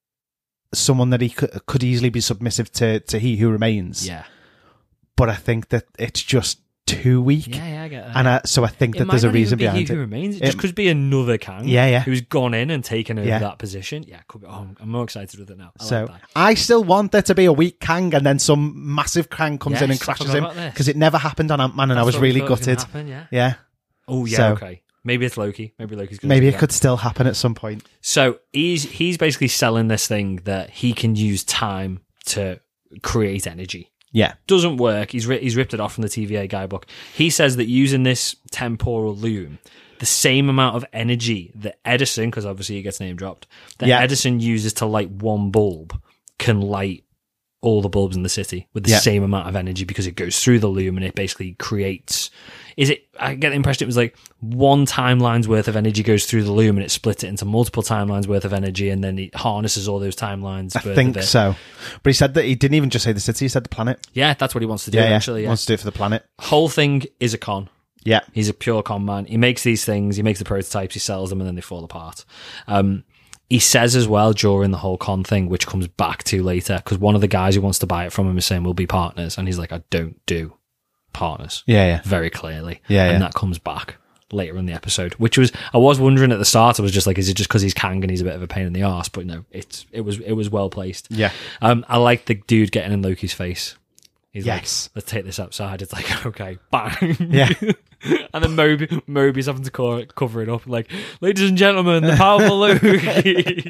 someone that he could, could easily be submissive to to he who remains. Yeah. But I think that it's just too weak. Yeah. Yeah. I get that. And I, so I think It that might there's a not even reason be behind he who it. remains. It, It- just could be another Kang. Yeah, yeah. Who's gone in and taken over Yeah. that position. Yeah. Could be. Oh, I'm more excited with it now. I So like that. I still want there to be a weak Kang, and then some massive Kang comes in and Yes, I crashes forgot him about this. because it never happened on Ant Man, and I That's was what we really thought was gonna gutted. happen, yeah. Yeah, Oh yeah. So- okay. Maybe it's Loki. Maybe Loki's going. maybe do it that. could still happen at some point. So he's he's basically selling this thing that he can use time to create energy. Yeah, Doesn't work. He's ri- he's ripped it off from the T V A guidebook. He says that using this temporal loom, the same amount of energy that Edison, because obviously he gets name dropped, that Yeah. Edison uses to light one bulb, can light all the bulbs in the city with the Yeah. same amount of energy because it goes through the loom and it basically creates. Is it? I get the impression it was like one timeline's worth of energy goes through the loom and it splits it into multiple timelines worth of energy, and then it harnesses all those timelines. I worth think of it. so. But he said that he didn't even just say the city; he said the planet. Yeah, that's what he wants to do. Yeah, yeah. Actually, yeah. Wants to do it for the planet. Whole thing is a con. Yeah, He's a pure con man. He makes these things, he makes the prototypes, he sells them, and then they fall apart. Um, he says as well during the whole con thing, which comes back to later, because one of the guys who wants to buy it from him is saying, we'll be partners. And he's like, I don't do partners. yeah, yeah. Very clearly. Yeah, and yeah. that comes back later in the episode, which was, I was wondering at the start, I was just like, is it just because he's Kang and he's a bit of a pain in the arse? But no, it's, it was, it was well placed. Yeah. Um, I like the dude getting in Loki's face. He's Yes. like, let's take this outside. It's like, okay, bang. Yeah. And then Moby, Moby's having to co- cover it up, like, ladies and gentlemen, the powerful Loki.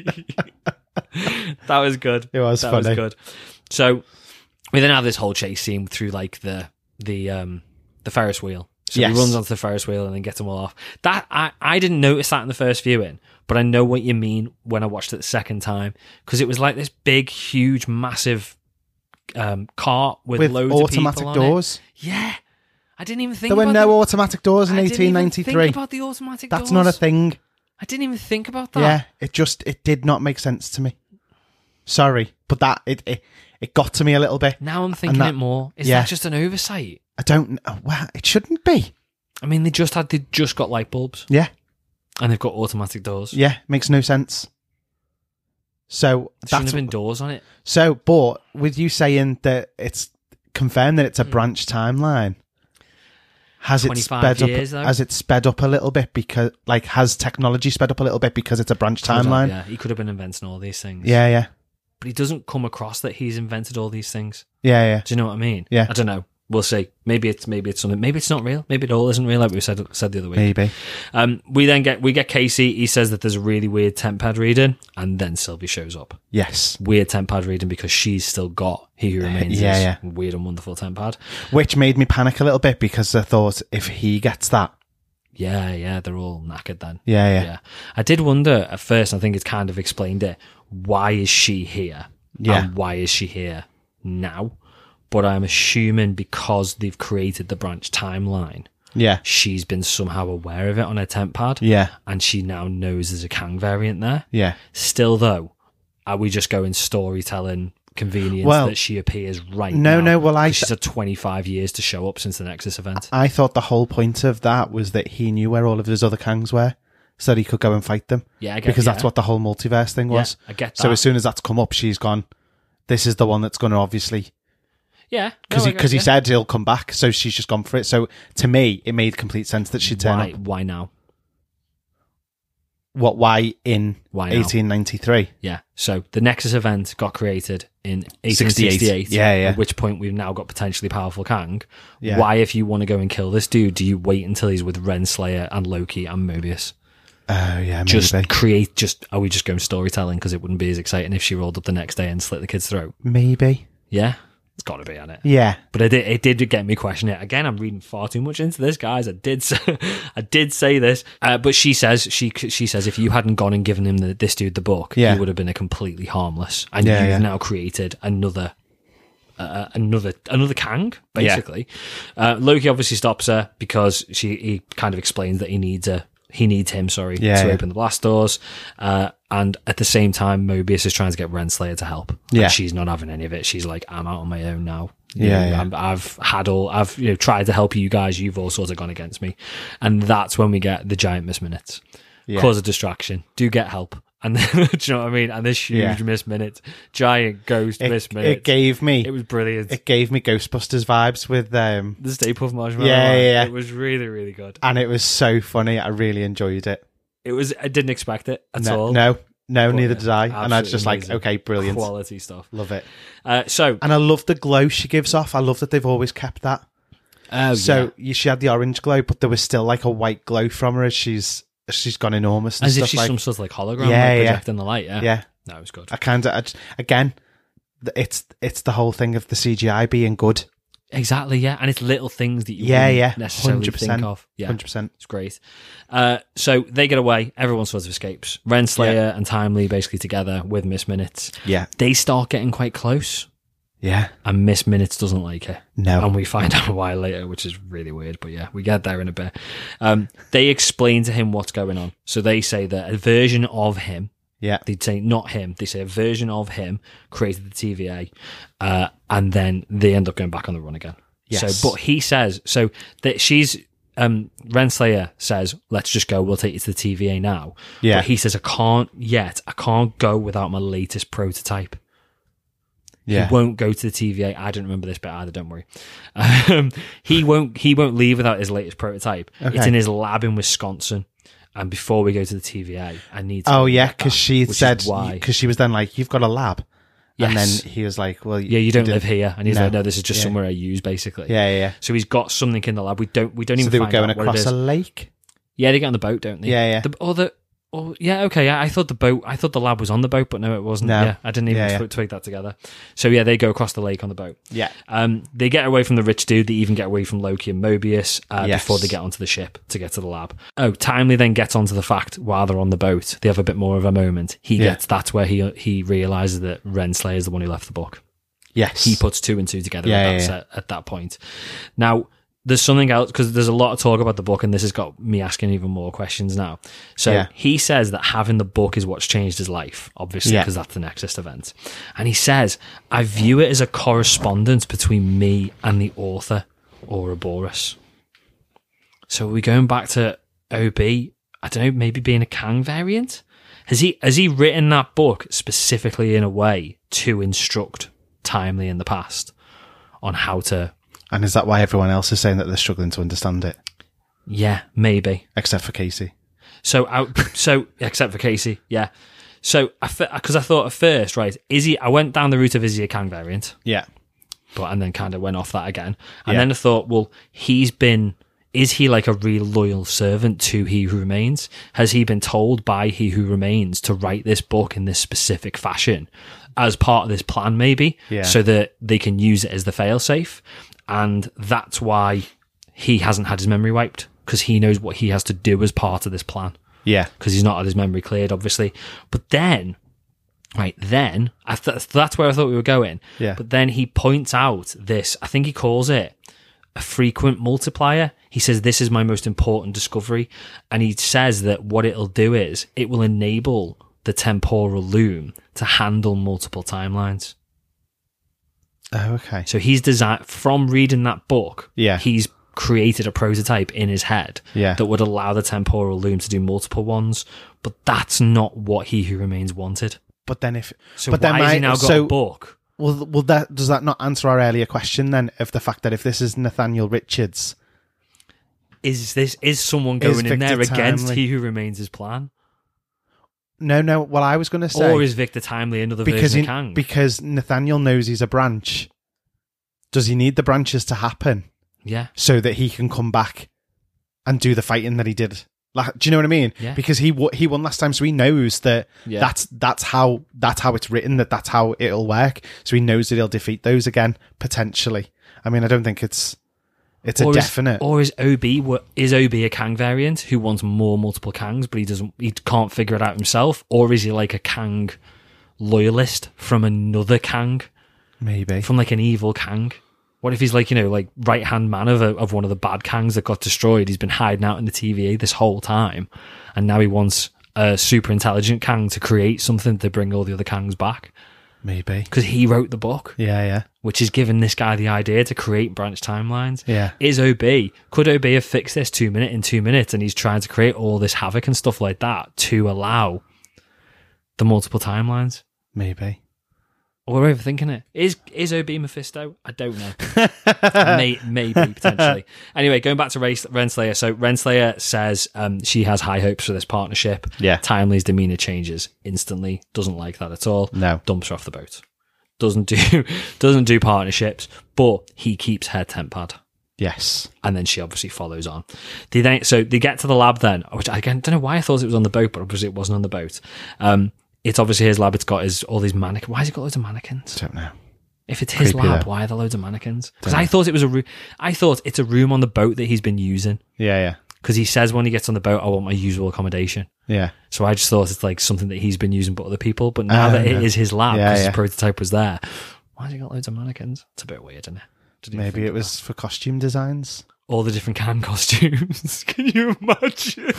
That was good. It was that funny. was good. So we then have this whole chase scene through like the the um the Ferris wheel. So Yes. he runs onto the Ferris wheel and then gets them all off. That I, I didn't notice that in the first viewing, but I know what you mean when I watched it the second time, because it was like this big, huge, massive um, cart with, With loads automatic of people doors. on it. Yeah, I didn't even think There were about no the, automatic doors in I didn't eighteen even ninety-three. think about the automatic That's doors. not a thing. I didn't even think about that. Yeah, it just it did not make sense to me. Sorry, but that it it, it got to me a little bit. Now I'm thinking that- it more. Is yeah. that just an oversight? I don't know. Well, it shouldn't be. I mean, they just had they just got light bulbs Yeah, and they've got automatic doors. yeah, makes no sense. So There shouldn't that's have been doors on it. so. But with you saying that it's confirmed that it's a Hmm. branch timeline, has it twenty-five sped years, up? though? Has it sped up a little bit because, like, has technology sped up a little bit because it's a branch Could have, timeline? Yeah, he could have been inventing all these things. Yeah, yeah, But he doesn't come across that he's invented all these things. yeah, yeah. Do you know what I mean? Yeah. I don't know. We'll see. Maybe it's maybe it's something. Maybe it's not real. Maybe it all isn't real, like we said said the other week. Maybe. Um, we then get we get Casey. He says that there's a really weird temp pad reading, and then Sylvie shows up. Yes. Weird temp pad reading because she's still got He Who Remains. Yeah, this yeah. Weird and wonderful temp pad. Which made me panic a little bit because I thought if he gets that, Yeah, yeah. They're all knackered then. yeah, yeah, Yeah. I did wonder at first, I think it's kind of explained it, why is she here? Yeah. And why is she here now? But I'm assuming because they've created the branch timeline, yeah, she's been somehow aware of it on her temp pad. yeah, And she now knows there's a Kang variant there. yeah. Still though, are we just going storytelling convenience Well, that she appears right no, now? no, well, I 'Cause she's had twenty-five years to show up since the Nexus event. I thought the whole point of that was that he knew where all of his other Kangs were, so that he could go and fight them. Yeah, I get because yeah. that's what the whole multiverse thing was. Yeah, I get that. So as soon as that's come up, she's gone. This is the one that's going to obviously yeah. because no, he I get- because he yeah. said he'll come back, so she's just gone for it. So to me, it made complete sense that she'd turn why, up. why now? What? Why in Why now? eighteen ninety-three? Yeah. So the Nexus event got created in eighteen sixty-eight. sixty-eight. Yeah, yeah. At which point we've now got potentially powerful Kang. Yeah. Why, if you want to go and kill this dude, do you wait until he's with Renslayer and Loki and Mobius? Oh, yeah, maybe. Just create, just, are we just going storytelling? Because it wouldn't be as exciting if she rolled up the next day and slit the kid's throat. Maybe. Yeah? It's got to be on it. Yeah. But it did, it did get me questioning it. Again, I'm reading far too much into this, guys. I did say, I did say this. Uh, but she says, she she says, if you hadn't gone and given him the, this dude the book, yeah. he would have been a completely harmless. And yeah, you've yeah. now created another Uh, another another Kang, basically. Yeah. Uh, Loki obviously stops her because she he kind of explains that he needs a he needs him, sorry, yeah, to yeah. open the blast doors. Uh, and at the same time, Mobius is trying to get Renslayer to help. Yeah, and she's not having any of it. She's like, I'm out on my own now. You yeah, know, yeah. I'm, I've had all, I've you know tried to help you guys. You've all sort of gone against me, and that's when we get the giant miss minutes. Yeah. Cause a distraction. Do get help. And then, do you know what I mean? And this huge Yeah. miss minute, giant ghost It, miss minute. it gave me. It was brilliant. It gave me Ghostbusters vibes with um, The Stay Puft Marshmallow. Yeah, Man. yeah, yeah. It was really, really good. and it was so funny. I really enjoyed it. It was. I didn't expect it at no, all. no, no, But, neither yeah, did I. And I was absolutely just like, amazing. okay, brilliant, Quality stuff. love it. Uh, so, And I love the glow she gives off. I love that they've always kept that. oh, so yeah. you, she had the orange glow, but there was still like a white glow from her as she's as she's gone enormous and as stuff if she's like. some sort of like hologram, Yeah, like yeah. projecting the light. Yeah, Yeah, no, it was good. I kind of again, th- it's it's the whole thing of the C G I being good. Exactly. Yeah, and it's little things that you Yeah, wouldn't yeah, necessarily one hundred percent, think of. Yeah, hundred percent. it's great. Uh, so they get away. Everyone sort of escapes. Renslayer Yeah. and Timely basically together with Miss Minutes. Yeah, They start getting quite close, yeah. and Miss Minutes doesn't like her. No, And we find out a while later, which is really weird, but yeah, we get there in a bit. Um, they explain to him what's going on. So they say that a version of him, yeah, they'd say not him, they say a version of him created the T V A, uh, and then they end up going back on the run again. Yes. So, but he says, so that she's, um, Renslayer says, let's just go, we'll take you to the T V A now. Yeah. But he says, I can't yet, I can't go without my latest prototype. yeah. He won't go to the T V A. I don't remember this bit either. Don't worry. Um, he won't. He won't leave without his latest prototype. Okay. It's in his lab in Wisconsin. And before we go to the T V A, I need to. Oh go yeah, get because that, she which is said why. because she was then like, "You've got a lab," and Yes. then he was like, "Well, Yeah, you don't did- live here, and he's No. like, no, this is just Yeah. somewhere I use, basically. Yeah, yeah. yeah. So he's got something in the lab. We don't. We don't So even. they were find going out what it across is. a lake. Yeah, they get on the boat, don't they? Yeah, yeah. The, or the. Or, yeah, okay. Yeah, I thought the boat. I thought the lab was on the boat, but no, it wasn't. No. Yeah, I didn't even Yeah, yeah. tw- twig that together. So yeah, they go across the lake on the boat. Yeah, Um, they get away from the rich dude. They even get away from Loki and Mobius uh, Yes. before they get onto the ship to get to the lab. Oh, Timely then gets onto the fact while they're on the boat. They have a bit more of a moment. He Yeah. gets that's where he he realizes that Renslayer is the one who left the book. yes. He puts two and two together Yeah, at, that yeah, set, at that point. Now, there's something else because there's a lot of talk about the book, and this has got me asking even more questions now. So Yeah. he says that having the book is what's changed his life, obviously, Yeah. because that's the Nexus event. And he says, I view it as a correspondence between me and the author, Ouroboros. So are we going back to O B? I don't know, maybe being a Kang variant? Has he has he written that book specifically in a way to instruct Timely in the past on how to? And is that why everyone else is saying that they're struggling to understand it, Yeah, maybe. except for Casey? So, out, so except for Casey, yeah. So, because I, I thought at first, right, is he? I went down the route of is he a Kang variant, Yeah, but and then kind of went off that again, and Yeah. then I thought, well, he's been. Is he like a real loyal servant to He Who Remains? Has he been told by He Who Remains to write this book in this specific fashion as part of this plan, maybe, Yeah. so that they can use it as the failsafe? And that's why he hasn't had his memory wiped, because he knows what he has to do as part of this plan, yeah, because he's not had his memory cleared, obviously. But then, right, then, I th- that's where I thought we were going. Yeah. But then he points out this, I think he calls it a frequent multiplier. He says, this is my most important discovery. And he says that what it'll do is it will enable the temporal loom to handle multiple timelines. Oh, okay. So he's designed, from reading that book, Yeah. he's created a prototype in his head Yeah. that would allow the temporal loom to do multiple ones. But that's not what He Who Remains wanted. But then if So but why then has my, he now got so, a book? Well, well, that does that not answer our earlier question then of the fact that if this is Nathaniel Richards, Is this is someone Is going in there Victor against Timely- He Who Remains' plan? no, no. Well, I was going to say, Or is Victor Timely another because version he, of Kang? because Nathaniel knows he's a branch. Does he need the branches to happen yeah. so that he can come back and do the fighting that he did? Like, do you know what I mean? Yeah. Because he w- he won last time, so he knows that Yeah. that's that's how that's how it's written. That that's how it'll work. So he knows that he'll defeat those again potentially. I mean, I don't think it's it's a Or is, definite. or is O B wo- is O B a Kang variant who wants more multiple Kangs, but he doesn't, he can't figure it out himself? Or is he like a Kang loyalist from another Kang, Maybe. from like an evil Kang? What if he's like, you know, like right hand man of a, of one of the bad Kangs that got destroyed? He's been hiding out in the T V A this whole time, and now he wants a super intelligent Kang to create something to bring all the other Kangs back Maybe. because he wrote the book, Yeah, yeah, which has given this guy the idea to create branch timelines. yeah. Is O B, could O B have fixed this two minute in two minutes and he's trying to create all this havoc and stuff like that to allow the multiple timelines? Maybe. Or we're overthinking it. Is is O B Mephisto? I don't know. May, maybe, potentially. Anyway, going back to Ray- Renslayer. So Renslayer says um, she has high hopes for this partnership. Yeah. Timely's demeanour changes instantly. Doesn't like that at all. No. Dumps her off the boat. Doesn't do doesn't do partnerships, but he keeps her temp pad. Yes. And then she obviously follows on. They then, so they get to the lab then, which I again, don't know why I thought it was on the boat, but obviously it wasn't on the boat. Um, it's obviously his lab. It's got his all these mannequins. Why has it got loads of mannequins? Don't know. If it's his Creepy, lab, though. why are there loads of mannequins? Because Don't I thought it was a room. I thought it's a room on the boat that he's been using. Yeah, yeah, Because he says when he gets on the boat, I want my usual accommodation. yeah. So I just thought it's like something that he's been using but other people. But now Oh, that no. it is his lab, Yeah, because yeah. his prototype was there, why has he got loads of mannequins? It's a bit weird, isn't it? Didn't even Maybe think it of was for costume designs. that. All the different Kang costumes. Can you imagine?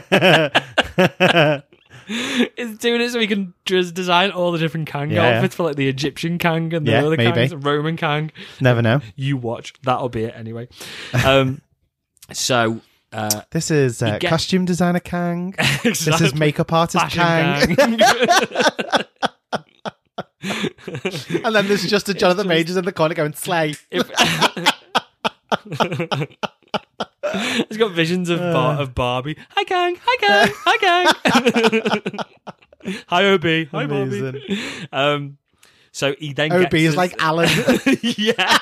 It's doing it so he can just design all the different Kang Yeah, yeah. outfits for like the Egyptian Kang and the Yeah, other maybe. Kangs, the Roman Kang. Never know. You watch. That'll be it anyway. Um, so, uh, This is uh, get- costume designer Kang. This exactly. is makeup artist Fashion Kang. Kang. And then there's just a Jonathan Majors in the corner going, slay. If- It's got visions of Bar- of Barbie. Hi Kang, hi Kang, hi Kang. Hi O B, hi Barbie. Amazing. Um, so he then O gets B is his- like Alan. yeah.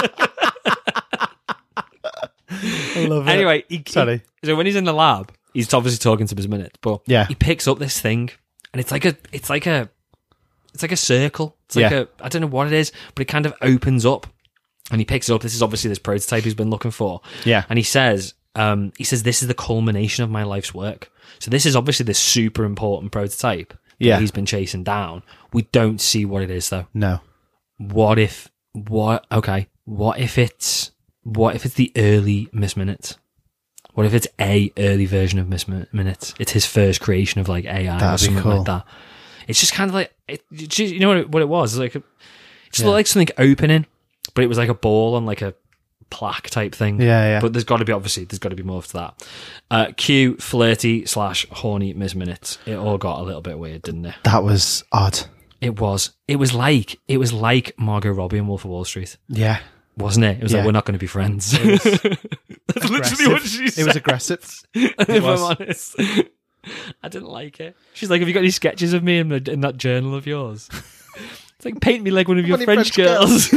I love it. Anyway, he, he- Sorry. so when he's in the lab, he's obviously talking to his minute, but Yeah. he picks up this thing, and it's like a, it's like a, it's like a circle. It's like Yeah. a, I don't know what it is, but it kind of opens up, and he picks it up. This is obviously this prototype he's been looking for. Yeah. And he says, um, he says, this is the culmination of my life's work. So this is obviously this super important prototype that Yeah. he's been chasing down. We don't see what it is though. No. What if, what, okay, what if it's, what if it's the early Miss Minutes? What if it's a early version of Miss Min- Minutes? It's his first creation of like A I or That'd be something cool. like that. It's just kind of like, it, you know what it, what it was? It's like, a, it just Yeah. looked like something opening, but it was like a ball on like a plaque type thing. Yeah, yeah. But there's got to be, obviously, there's got to be more to that. Uh, cue flirty slash horny Miss Minutes. It all got a little bit weird, didn't it? That was odd. It was. It was like, it was like Margot Robbie and Wolf of Wall Street, Yeah. wasn't it? It was Yeah. like, we're not going to be friends. was That's literally what she It said. was aggressive. if was. I'm honest. I didn't like it. She's like, have you got any sketches of me in, the, in that journal of yours? It's like, paint me like one of your One of French, your girls.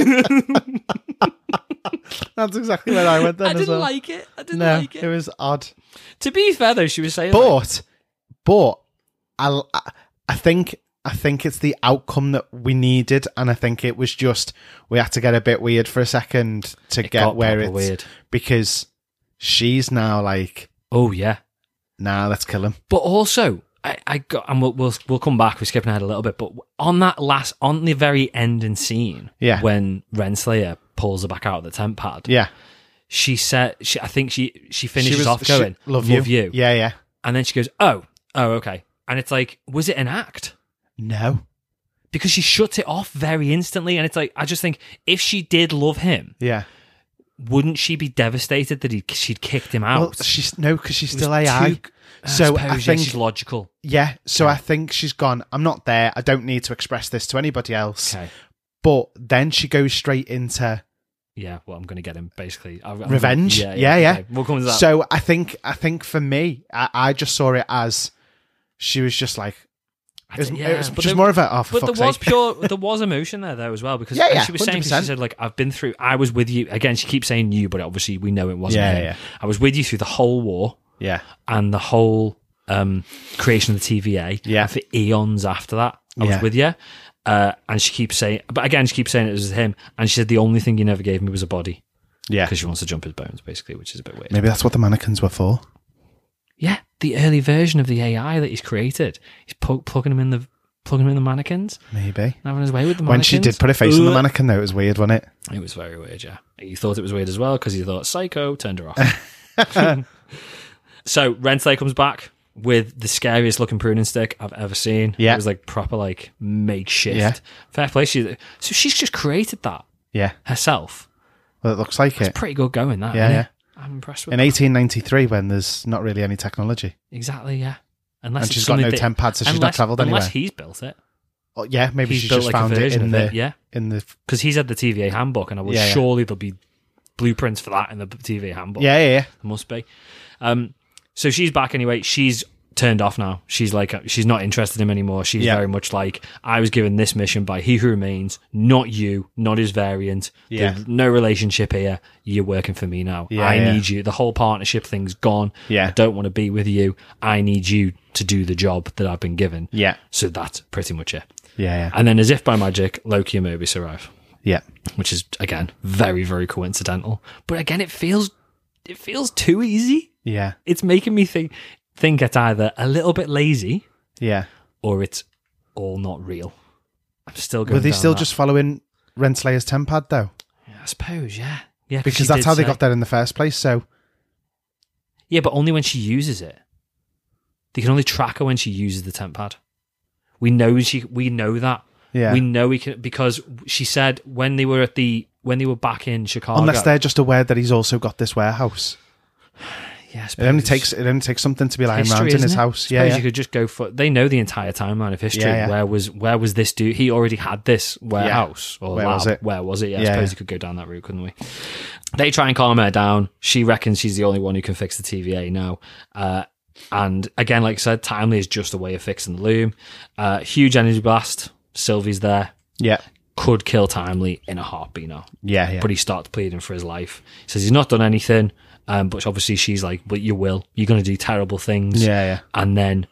That's exactly where I went then I as didn't well. like it. I didn't no, like it. it was odd. To be fair, though, she was saying, like, But, but, I, I think, I think it's the outcome that we needed, and I think it was just we had to get a bit weird for a second to It get got where proper it's weird. because she's now like, oh yeah. nah, let's kill him. But also, I, I got, and we'll, we'll we'll come back. We're skipping ahead a little bit, but on that last, on the very ending scene, Yeah. when Renslayer pulls her back out of the tent pad, Yeah, she said, she, I think she she finishes she was, off she- going, love, love you. you. Yeah, yeah. And then she goes, oh, oh, okay. And it's like, was it an act? No. Because she shuts it off very instantly. And it's like, I just think if she did love him, Yeah. wouldn't she be devastated that he, she'd kicked him out? Well, she's no, because she's It was still A I. too- so I, I, suppose, yeah, think, she's logical. yeah. So Yeah. I think she's gone. I'm not there. I don't need to express this to anybody else. Okay. But then she goes straight into Yeah, well, I'm going to get him, basically. I- I'm revenge. Gonna, yeah, yeah. okay. We'll come to that. So I think, I think for me, I, I just saw it as she was just like, It was, Yeah, it was but just there- more of a, oh, for But fuck's there was sake. pure, there was emotion there though as well because Yeah, and yeah, she was saying, 'cause one hundred percent. she said like I've been through, I was with you again. She keeps saying you, but obviously we know it wasn't Yeah, him. yeah. I was with you through the whole war Yeah. and the whole um, creation of the T V A. Yeah. And for eons after that, I was Yeah. with you. Uh, and she keeps saying, but again, she keeps saying it was him. And she said the only thing you never gave me was a body Yeah. because she wants to jump his bones, basically, which is a bit weird. Maybe that's what the mannequins were for. Yeah, the early version of the A I that he's created, he's pu- plugging him in the plugging him in the mannequins, Maybe. having his way with the When mannequins. she did put her face on the Ugh. mannequin, though, it was weird, wasn't it? It was very weird, yeah. You thought it was weird as well because you thought Psycho turned her off. So Renslayer comes back with the scariest looking pruning stick I've ever seen. Yeah. It was like proper like makeshift. Yeah. Fair play. She, so she's just created that Yeah. herself. Well, it looks like it. Pretty good going, that. Yeah, isn't yeah. it? I'm impressed with In that. eighteen ninety-three, when there's not really any technology. Exactly, yeah. Unless And it's she's got something no that- temp pad, so she's not unless- travelled Unless anywhere. he's built it. Oh, yeah, maybe He's she's built just like found a it version in of the, it, yeah. in the... Because he's had the T V A handbook, and I was Yeah, yeah. surely there'll be blueprints for that in the T V A handbook. Yeah, yeah, yeah. There must be. Um, so she's back anyway. She's turned off now. She's like, she's not interested in him anymore. She's Yeah. very much like, I was given this mission by He Who Remains, not you, not his variant. Yeah. There's no relationship here. You're working for me now. Yeah, I yeah. need you. The whole partnership thing's gone. Yeah. I don't want to be with you. I need you to do the job that I've been given. Yeah. So that's pretty much it. Yeah, yeah. And then, as if by magic, Loki and Mobius arrive, Yeah. which is again very, very coincidental. But again, it feels it feels too easy. Yeah. It's making me think think it's either a little bit lazy Yeah. or it's all not real. I'm still going. Were they down still that. just following Renslayer's temp pad, though? Yeah, I suppose, yeah, yeah. Because she that's did how they say- got there in the first place, so... Yeah, but only when she uses it. They can only track her when she uses the temp pad. We know she. We know that. Yeah. We know we can because she said when they were at the when they were back in Chicago. Unless they're just aware that he's also got this warehouse. yeah, I It only suppose. takes it only takes something to be lying History, around in isn't his it? house. Suppose Yeah, yeah. you could just go for. They know the entire timeline of history. Yeah, yeah. Where was where was this dude? He already had this warehouse or Where lab. was it? Where was it? Yeah, I Yeah, suppose yeah. you could go down that route, couldn't we? They try and calm her down. She reckons she's the only one who can fix the T V A now. Uh, and again, like I said, Timely is just a way of fixing the loom. Uh, huge energy blast. Sylvie's there. Yeah. Could kill Timely in a heartbeat now. Yeah, yeah. But he starts pleading for his life. He says he's not done anything. Um, but obviously she's like, but you will. You're going to do terrible things. Yeah, yeah. And then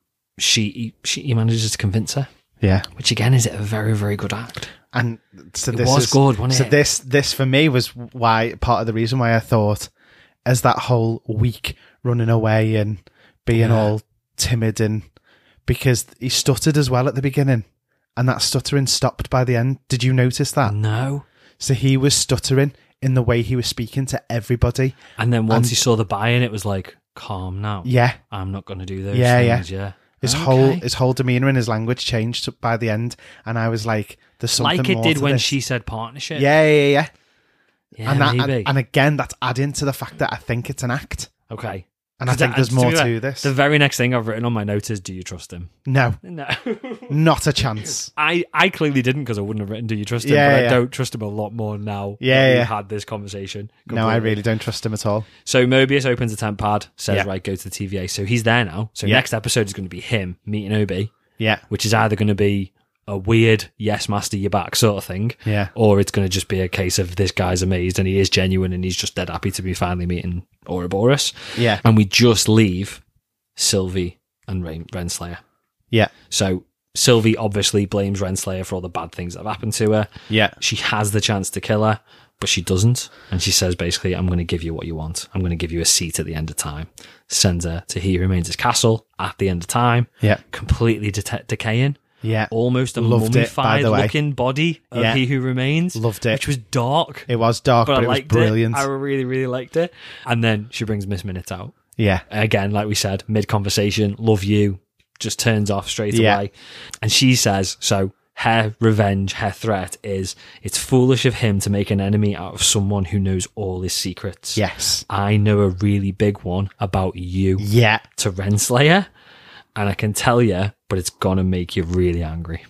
she, she he manages to convince her, Yeah. which again is a very, very good act. And so It this was is, good, wasn't so it? this this for me was why part of the reason why I thought as that whole week running away and being Yeah. all timid and because he stuttered as well at the beginning and that stuttering stopped by the end. Did you notice that? No. So he was stuttering in the way he was speaking to everybody. And then once And- he saw the buy-in, it was like, calm now. Yeah. I'm not going to do those Yeah, yeah. things. Yeah. His Okay. whole his whole demeanor and his language changed by the end, and I was like, "There's something like it more did to when this. she said partnership. Yeah, yeah, yeah. Yeah, and that, maybe. and, and again, that's adding to the fact that I think it's an act, okay. and I 'Cause think that- there's to more be to fair, this. The very next thing I've written on my notes is, do you trust him? No, No. not a chance. I, I clearly didn't because I wouldn't have written, do you trust him? Yeah, but I yeah. don't trust him a lot more now Yeah, that yeah. we've had this conversation. No, I completely. really don't trust him at all. So Mobius opens a temp pad, says, Yeah. right, go to the T V A. So he's there now. So Yeah. next episode is going to be him meeting Obi, Yeah, which is either going to be a weird, yes, master, you're back sort of thing, yeah, or it's going to just be a case of this guy's amazed and he is genuine and he's just dead happy to be finally meeting Ouroboros. yeah, And we just leave Sylvie and Ren- Renslayer. yeah, So Sylvie obviously blames Renslayer for all the bad things that have happened to her. yeah, She has the chance to kill her, but she doesn't. And she says basically, I'm going to give you what you want. I'm going to give you a seat at the end of time. Sends her to He Who Remains' castle at the end of time, yeah, completely de- decaying. yeah. Almost a Loved it, by mummified the way. looking body of Yeah. He Who Remains. Loved it. Which was dark. It was dark, but but, I it was liked brilliant. it. I really, really liked it. And then she brings Miss Minute out. Yeah, Again, like we said, mid conversation, love you, just turns off straight Yeah. away. And she says, so her revenge, her threat is, it's foolish of him to make an enemy out of someone who knows all his secrets. yes, I know a really big one about you yeah. to Renslayer, and I can tell you, but it's gonna make you really angry.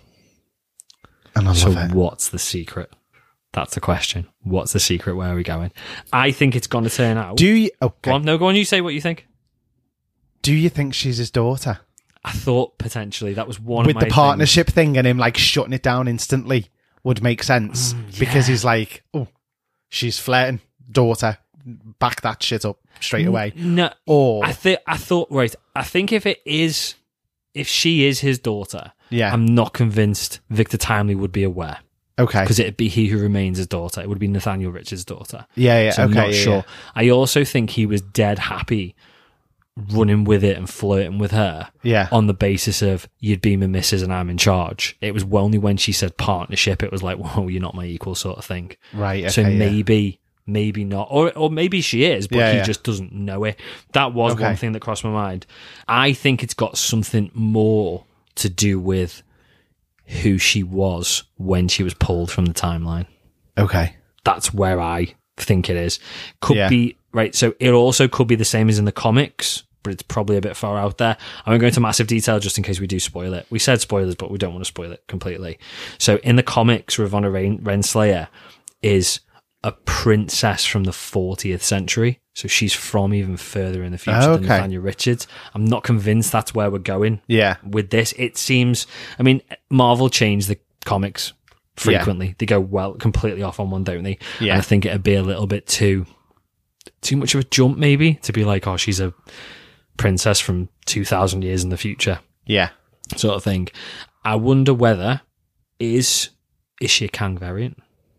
And I So love it. what's the secret? That's the question. What's the secret? Where are we going? I think it's gonna turn out. Do you? Go Okay. on, no, go on. You say what you think. Do you think she's his daughter? I thought potentially that was one With of my the partnership thing and him like shutting it down instantly would make sense Mm, yeah. because he's like, oh, she's flirting, daughter, back that shit up straight away. things. No, Or I think I thought right. I think if it is, if she is his daughter, yeah, I'm not convinced Victor Timely would be aware. okay, Because it'd be He Who Remains' his daughter. It would be Nathaniel Richards' daughter. yeah, yeah, So I'm okay, not yeah, sure. yeah. I also think he was dead happy running with it and flirting with her Yeah. on the basis of you'd be my missus and I'm in charge. It was only when she said partnership, it was like, whoa, you're not my equal sort of thing. Right. Okay, so yeah. maybe, maybe not. Or or maybe she is, but Yeah, he yeah. just doesn't know it. That was Okay. one thing that crossed my mind. I think it's got something more to do with who she was when she was pulled from the timeline. Okay. That's where I think it is. Could Yeah. be, right, so it also could be the same as in the comics, but it's probably a bit far out there. I won't go into massive detail just in case we do spoil it. We said spoilers, but we don't want to spoil it completely. So in the comics, Ravonna Ren- Renslayer is a princess from the fortieth century. So she's from even further in the future Oh, than okay. Nathaniel Richards. I'm not convinced that's where we're going Yeah. with this. It seems, I mean, Marvel changed the comics frequently. They go well completely off on one, don't they? Yeah. And I think it'd be a little bit too too much of a jump, maybe, to be like, oh, she's a princess from two thousand years in the future, Yeah. sort of thing. I wonder whether is is she a Kang variant?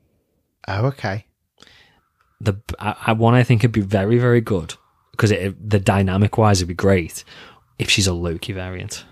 Oh, okay. The I, I, one I think would be very very good because it, the dynamic wise would be great if she's a Loki variant.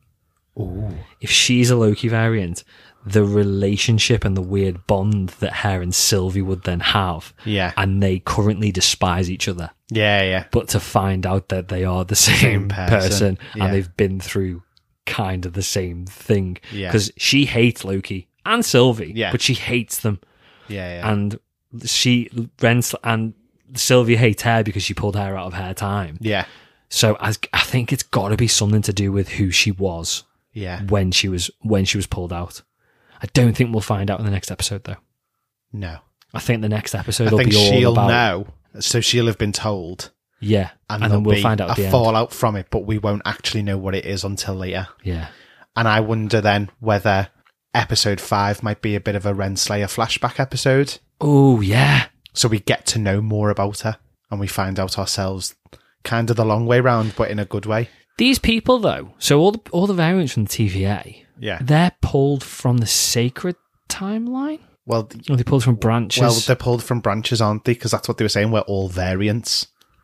Ooh. If she's a Loki variant, the relationship and the weird bond that her and Sylvie would then have, Yeah. and they currently despise each other, Yeah. Yeah. but to find out that they are the same, Same person, person, yeah. and they've been through kind of the same thing. Yeah. Because she hates Loki and Sylvie, Yeah. but she hates them. Yeah. Yeah. And she, Rens, and Sylvie hates her because she pulled her out of her time. yeah. So I, I think it's got to be something to do with who she was Yeah. when she was when she was pulled out. I don't think we'll find out in the next episode, though. No. I think the next episode I will think be all she'll about know. So she'll have been told. yeah, And, and, there'll then we'll be find out a at the end. fallout from it, but we won't actually know what it is until later. Yeah, And I wonder then whether episode five might be a bit of a Renslayer flashback episode. oh yeah, So we get to know more about her and we find out ourselves kind of the long way round, but in a good way. these people though. So all the all the variants from the T V A, Yeah. they're pulled from the sacred timeline. Well, th- Or they pulled from branches. well, they're pulled from branches, aren't they? Because that's what they were saying. We're all variants.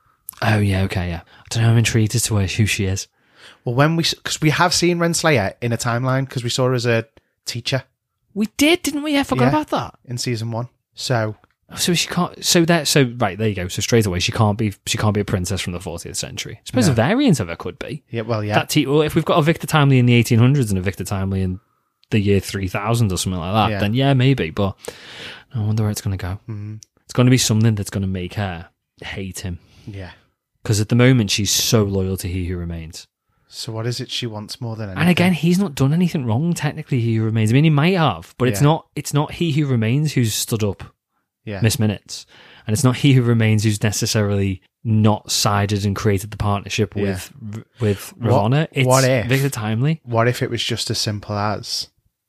oh yeah, okay, yeah. I don't know. I'm intrigued as to where, who she is. Well, when we, because we have seen Renslayer in a timeline because we saw her as a teacher We did, didn't we? I forgot Yeah. about that. in season one. So So she can't. So that. So right there you go. So straight away, she can't be. She can't be a princess from the fortieth century. I suppose No. a variant of her could be. yeah, well, yeah, That te- well, if we've got a Victor Timely in the eighteen hundreds and a Victor Timely in the year three thousand or something like that, Yeah. then yeah, maybe. But I wonder where it's going to go. Mhm. It's going to be something that's going to make her hate him yeah. because at the moment she's so loyal to He Who Remains. So what is it she wants more than anything? And again, he's not done anything wrong. Technically, He Who Remains. I mean, he might have, but it's Yeah. not. It's not He Who Remains who's stood up yeah, Miss Minutes, and it's not He Who Remains who's necessarily not sided and created the partnership with with What- Ravonna. It's what if- Victor Timely. what if it was just as simple as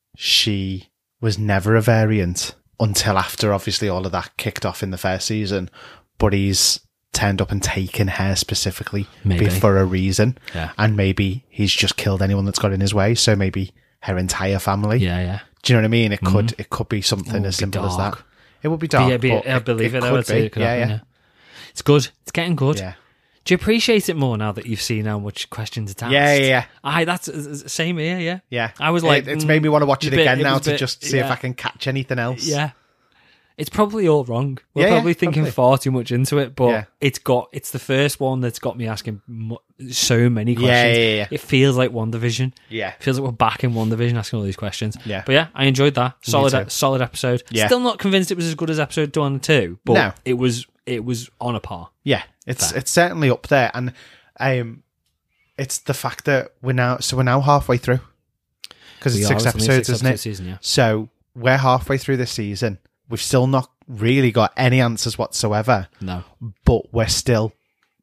she was never a variant until after obviously all of that kicked off in the first season, but he's turned up and taken her specifically Maybe. for a reason, Yeah. and maybe he's just killed anyone that's got in his way, so maybe her entire family. Yeah, yeah. Do you know what I mean? It could it could be Oh, something it'd as be simple as that. dark. It would be But dark. yeah, be, but I believe it. it though. could I'd say be. it could Yeah, happen, yeah. yeah. It's good. It's getting good. Yeah. Do you appreciate it more now that you've seen how much questions it's asked? Yeah, yeah, yeah. Aye, that's uh, uh, same here. Yeah, Yeah. I was like, It- it's mm, made me want to watch a it bit- again it now was a to bit- just see if yeah. I can catch anything else. Yeah. It's probably all wrong. We're Yeah, yeah, probably thinking probably. far too much into it, but Yeah. it's got it's the first one that's got me asking mo- so many Yeah, questions. yeah, yeah. It feels like WandaVision. Yeah. It feels like we're back in WandaVision asking all these questions. Yeah. But yeah, I enjoyed that. Solid too. solid episode. Yeah. Still not convinced it was as good as episode one and two, but No. it was it was on a par. Yeah, it's Fair. it's certainly up there, and um, it's the fact that we're now so we're now halfway through because We it's are, six it's only a episodes, six isn't episode it? season, yeah. So we're halfway through this season. We've still not really got any answers whatsoever, No. but we're still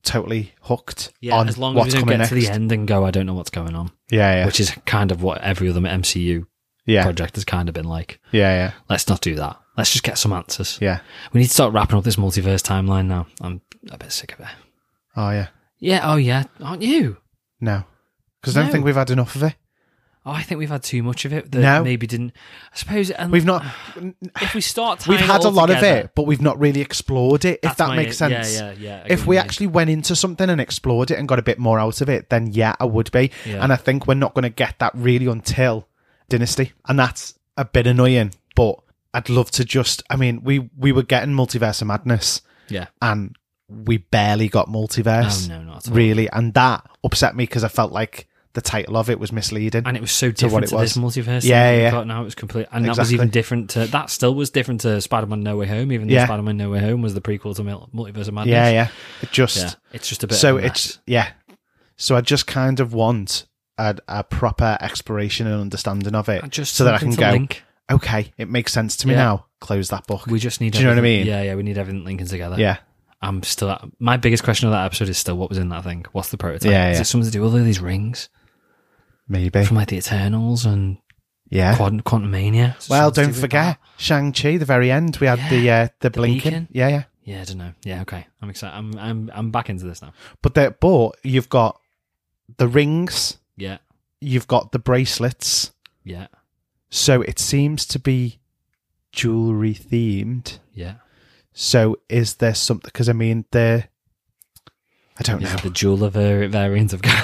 totally hooked Yeah, on as long as what's we don't coming get next. to the end and go, I don't know what's going on. Yeah, yeah. Which is kind of what every other M C U yeah. project has kind of been like. Yeah, yeah. Let's not do that. Let's just get some answers. Yeah. We need to start wrapping up this multiverse timeline now. I'm a bit sick of it. Oh, yeah. Yeah, oh yeah. Aren't you? No. Because I don't No. think we've had enough of it. Oh, I think we've had too much of it that No. maybe didn't. I suppose and We've not... if we start tying We've it had a all lot together, of it, but we've not really explored it, if that's that my- makes sense. Yeah, yeah, yeah. I If get we what you actually went into something and explored it and got a bit more out of it, then yeah, I would be. Yeah. And I think we're not going to get that really until Dynasty. And that's a bit annoying, but I'd love to just... I mean, we, we were getting Multiverse of Madness, mean. Yeah. and we barely got Multiverse. Oh, no, not at all. Really. And that upset me because I felt like the title of it was misleading. And it was so to different what it to this was. multiverse. Yeah, that we've yeah. got now. It was complete, and that was Exactly. even different to. That still was different to Spider-Man: No Way Home. Even though Yeah. Spider-Man: No Way Home was the prequel to Mul- Multiverse of Madness. yeah, yeah. It just... Yeah, it's just a bit. So of a it's... mess. Yeah. So I just kind of want a, a proper exploration and understanding of it And just so that I can something to go, link. okay, it makes sense to me Yeah. now. Close that book. We just need. Do you know what I everything- mean? Yeah, yeah. We need everything linking together. Yeah. I'm still. My biggest question of that episode is still what was in that thing. What's the prototype? Yeah, Is yeah. it something to do with all these rings Maybe. from like the Eternals and Yeah. Quant- Quantumania? Is it Well, something to do don't with forget that? Shang-Chi, the very end. We had Yeah. the uh, the, blinking. beacon. Yeah, yeah. Yeah, I don't know. Yeah, okay. I'm excited. I'm I'm I'm back into this now. But the, but you've got the rings, Yeah, you've got the bracelets. yeah, So it seems to be jewelry themed. yeah. So is there something? Because I mean, the I don't Is know. it the jeweler var- variant of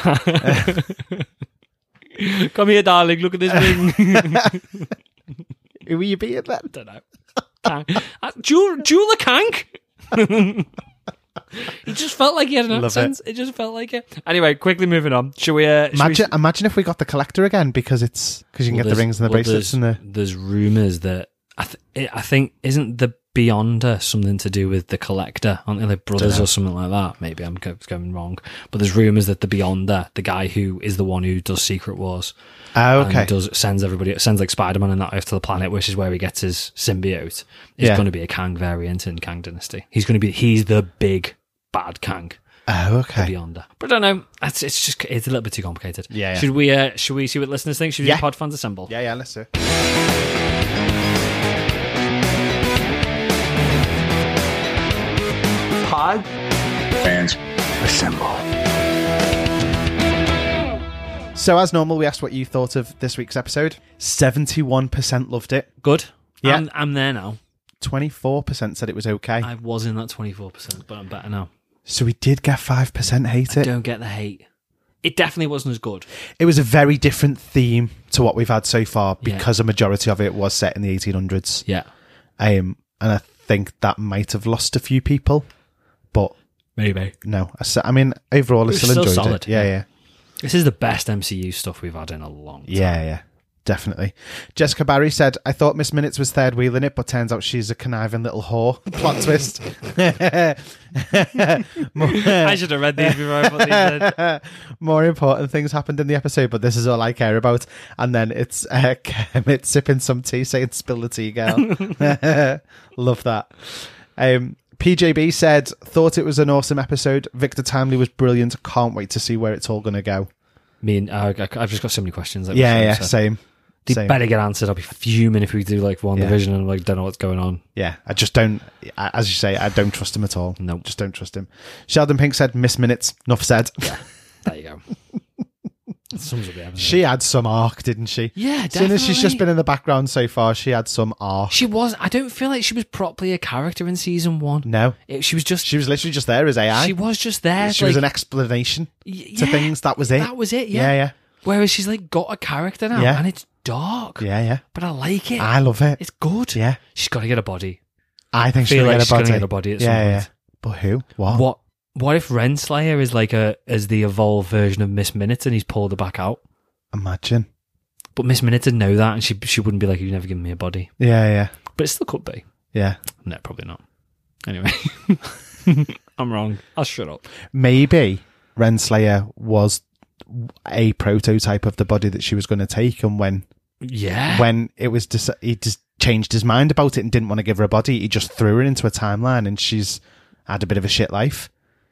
Come here, darling. Look at this ring. Who will you be at then? don't know. Kang. Uh, Jewel- jeweler Kank. He just felt like he had an Love accent. It. just felt like it. Anyway, quickly moving on. Shall we? Uh, shall Imagine, we... imagine if we got the collector again because it's because you can Well, get the there's- rings and the well, bracelets there's, and the There's rumours that I, th- I think isn't the Beyonder something to do with the collector? Aren't they like brothers Dunno. or something like that? Maybe I'm go- going wrong. But there's rumours that the Beyonder, the guy who is the one who does Secret Wars, oh, okay. and does sends everybody sends like Spider-Man and that off to the planet, which is where he gets his symbiote. Is Yeah. going to be a Kang variant in Kang Dynasty. He's going to be he's the big bad Kang. Oh, okay. Beyonder. But I don't know. It's, it's just it's a little bit too complicated. Yeah, yeah. Should we uh, should we see what listeners think? Should we Yeah. do Pod Fans Assemble? Yeah, yeah. Let's do. Pod fans assemble. So as normal, we asked what you thought of this week's episode. Seventy-one percent loved it. Good. Yeah. I'm, I'm there now. Twenty-four percent said it was okay. I was in that twenty-four percent, but I'm better now. So we did get five percent hate it. Don't get the hate. It definitely wasn't as good. It was a very different theme to what we've had so far Yeah. because a majority of it was set in the eighteen hundreds. Yeah. Um, and I think that might have lost a few people, but Maybe. no. I, s- I mean, overall, I It was still still enjoyed solid, it. Yeah, yeah. yeah, This is the best M C U stuff we've had in a long time. yeah, yeah. Definitely. Jessica Barry said, I thought Miss Minutes was third wheeling it, but turns out she's a conniving little whore. Plot twist. I should have read these before I put these in. More important things happened in the episode, but this is all I care about. And then it's uh, Kermit sipping some tea saying, spill the tea, girl. Love that. Um, P J B said, thought it was an awesome episode. Victor Timely was brilliant. Can't wait to see where it's all going to go. Me and uh, I- I've just got so many questions. Like Yeah, we yeah, said, so same. They same. better get answered. I'll be fuming if we do like one Yeah. division and like don't know what's going on. Yeah, I just don't, I- as you say, I don't trust him at all. Nope. Just don't trust him. Sheldon Pink said, miss minutes. Enough said. There you go. That sums up the episode. She had some arc, didn't she? yeah, As soon as she's just definitely. been in the background so far, she had some arc. She was. I don't feel like she was properly a character in season one. No, It, she was just. she was literally just there as A I. She was just there. She like, was an explanation y- to yeah, things. That was it. That was it. yeah, Yeah. yeah, Whereas she's like got a character now, Yeah. and it's dark. yeah, yeah. But I like it. I love it. It's good. Yeah, She's got to get a body. I think I feel she'll like get a she's gonna body. get a body at yeah, some yeah. point. But who? What? What? What if Renslayer is like a as the evolved version of Miss Minutes, and he's pulled her back out? Imagine. But Miss Minutes would know that, and she she wouldn't be like, "You've never given me a body." Yeah, yeah, But it still could be. yeah. No, probably not. Anyway, I'm wrong. I'll shut up. Maybe Renslayer was a prototype of the body that she was going to take, and when Yeah. when it was dis- he just changed his mind about it and didn't want to give her a body, he just threw her into a timeline, and she's had a bit of a shit life.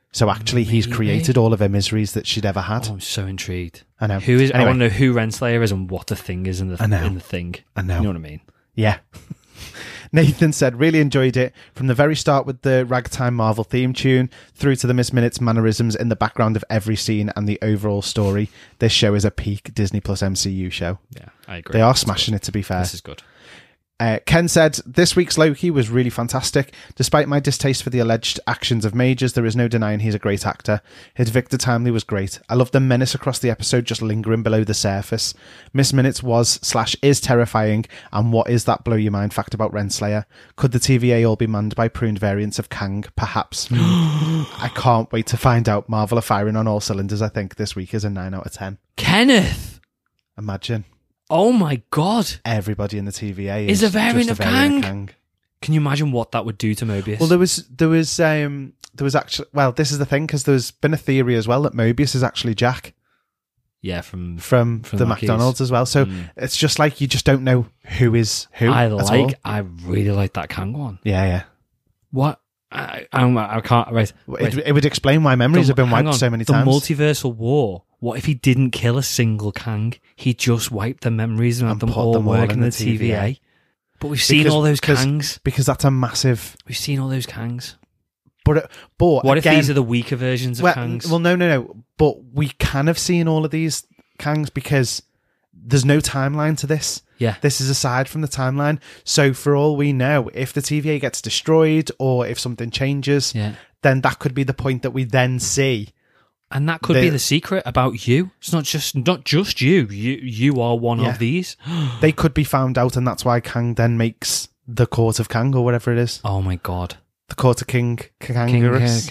So actually, he's Maybe. created all of her miseries that she'd ever had. Oh, I'm so intrigued. I know. Who is? Anyway. I want to know who Renslayer is and what the thing is in the I know. in the thing. I know. You know what I mean? Yeah. Nathan said, really enjoyed it from the very start with the Ragtime Marvel theme tune through to the Miss Minutes mannerisms in the background of every scene and the overall story. This show is a peak Disney Plus M C U show. Yeah, I agree. They are This is smashing good. it, to be fair. This is good. Uh, Ken said, this week's Loki was really fantastic. Despite my distaste for the alleged actions of Majors, there is no denying he's a great actor. His Victor Timely was great. I love the menace across the episode just lingering below the surface. Miss Minutes was slash is terrifying. And what is that blow your mind fact about Renslayer? Could the T V A all be manned by pruned variants of Kang? Perhaps. I can't wait to find out. Marvel are firing on all cylinders. I think this week is a nine out of ten. Kenneth! Imagine. Oh my god! Everybody in the T V A Is is a variant just of a variant Kang? Can you imagine what that would do to Mobius? Well, there was there was um there was actually well, this is the thing because there's been a theory as well that Mobius is actually Jack yeah, from from, From the the Mackeys. McDonald's as well. So Mm. it's just like you just don't know who is who. I at all. like. I really like that Kang one. Yeah, yeah. What? I, I, I can't. Right. It, wait. it would explain why memories The- have been hang wiped on. so many the times. multiversal war. What if he didn't kill a single Kang? He just wiped the memories and had And them put all them all work in in the the T V A. T V A. But we've seen Because- all those because- Kangs. because that's a massive. We've seen all those Kangs. But but What again, if these are the weaker versions of well, Kangs? well, no, no, no. But we can have seen all of these Kangs because there's no timeline to this. yeah. This is aside from the timeline. So for all we know, if the T V A gets destroyed or if something changes, Yeah. then that could be the point that we then see. And that could They- be the secret about you. It's not just not just you. You you are one Yeah. of these. They could be found out, and that's why Kang then makes the Court of Kang or whatever it is. Oh my god. The Court of King King, Kangarus.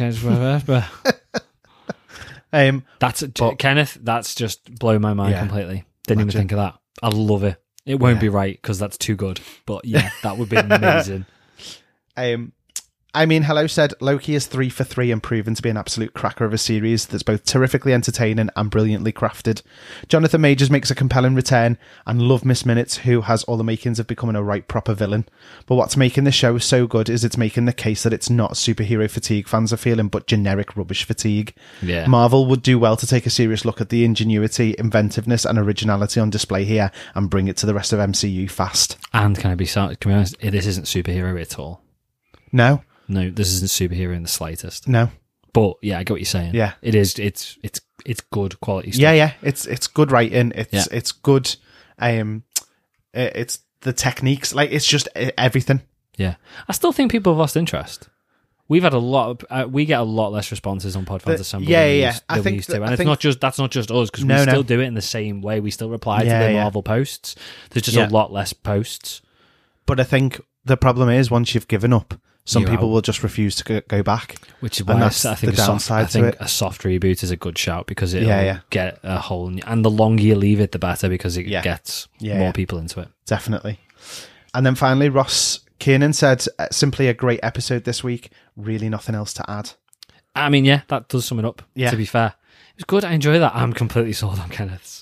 Um, That's But- Kenneth. That's just blown my mind Yeah. completely. Didn't Imagine. even think of that. I love it. It won't Yeah. be right because that's too good. But yeah, that would be amazing. um, I mean, Hello said Loki is three for three and proven to be an absolute cracker of a series that's both terrifically entertaining and brilliantly crafted. Jonathan Majors makes a compelling return, and love Miss Minutes, who has all the makings of becoming a right proper villain. But what's making the show so good is it's making the case that it's not superhero fatigue fans are feeling, but generic rubbish fatigue. Yeah. Marvel would do well to take a serious look at the ingenuity, inventiveness, and originality on display here and bring it to the rest of M C U fast. And can I be can I be honest? This isn't superhero at all. No, No, this isn't superhero in the slightest. no. But yeah, I get what you're saying. Yeah. it is. It's it's it's good quality stuff. Yeah, yeah. It's it's good writing. It's Yeah. it's good. Um, it- it's the techniques. Like it's just e- everything. Yeah. I still think people have lost interest. We've had a lot. Of, uh, we get a lot less responses on Podfans The- Assemble. yeah, than we yeah, used, I than we think used that- to, I and it's think- not just that's not just us because No, we no. still do it in the same way. We still reply Yeah, to the yeah. Marvel posts. There's just Yeah. a lot less posts. But I think the problem is once you've given up, some You're people out. will just refuse to go, go back. Which is And why I, that's s- I think, the a soft, I downside to think it. a soft reboot is a good shout because it'll Yeah, yeah. get a whole. new- And the longer you leave it, the better because it Yeah. gets Yeah, more yeah. people into it. Definitely. And then finally, Ross Kiernan said, uh, simply a great episode this week. Really nothing else to add. I mean, yeah, that does sum it up. Yeah. To be fair, it was good. I enjoy that. I'm completely sold on Kenneth's.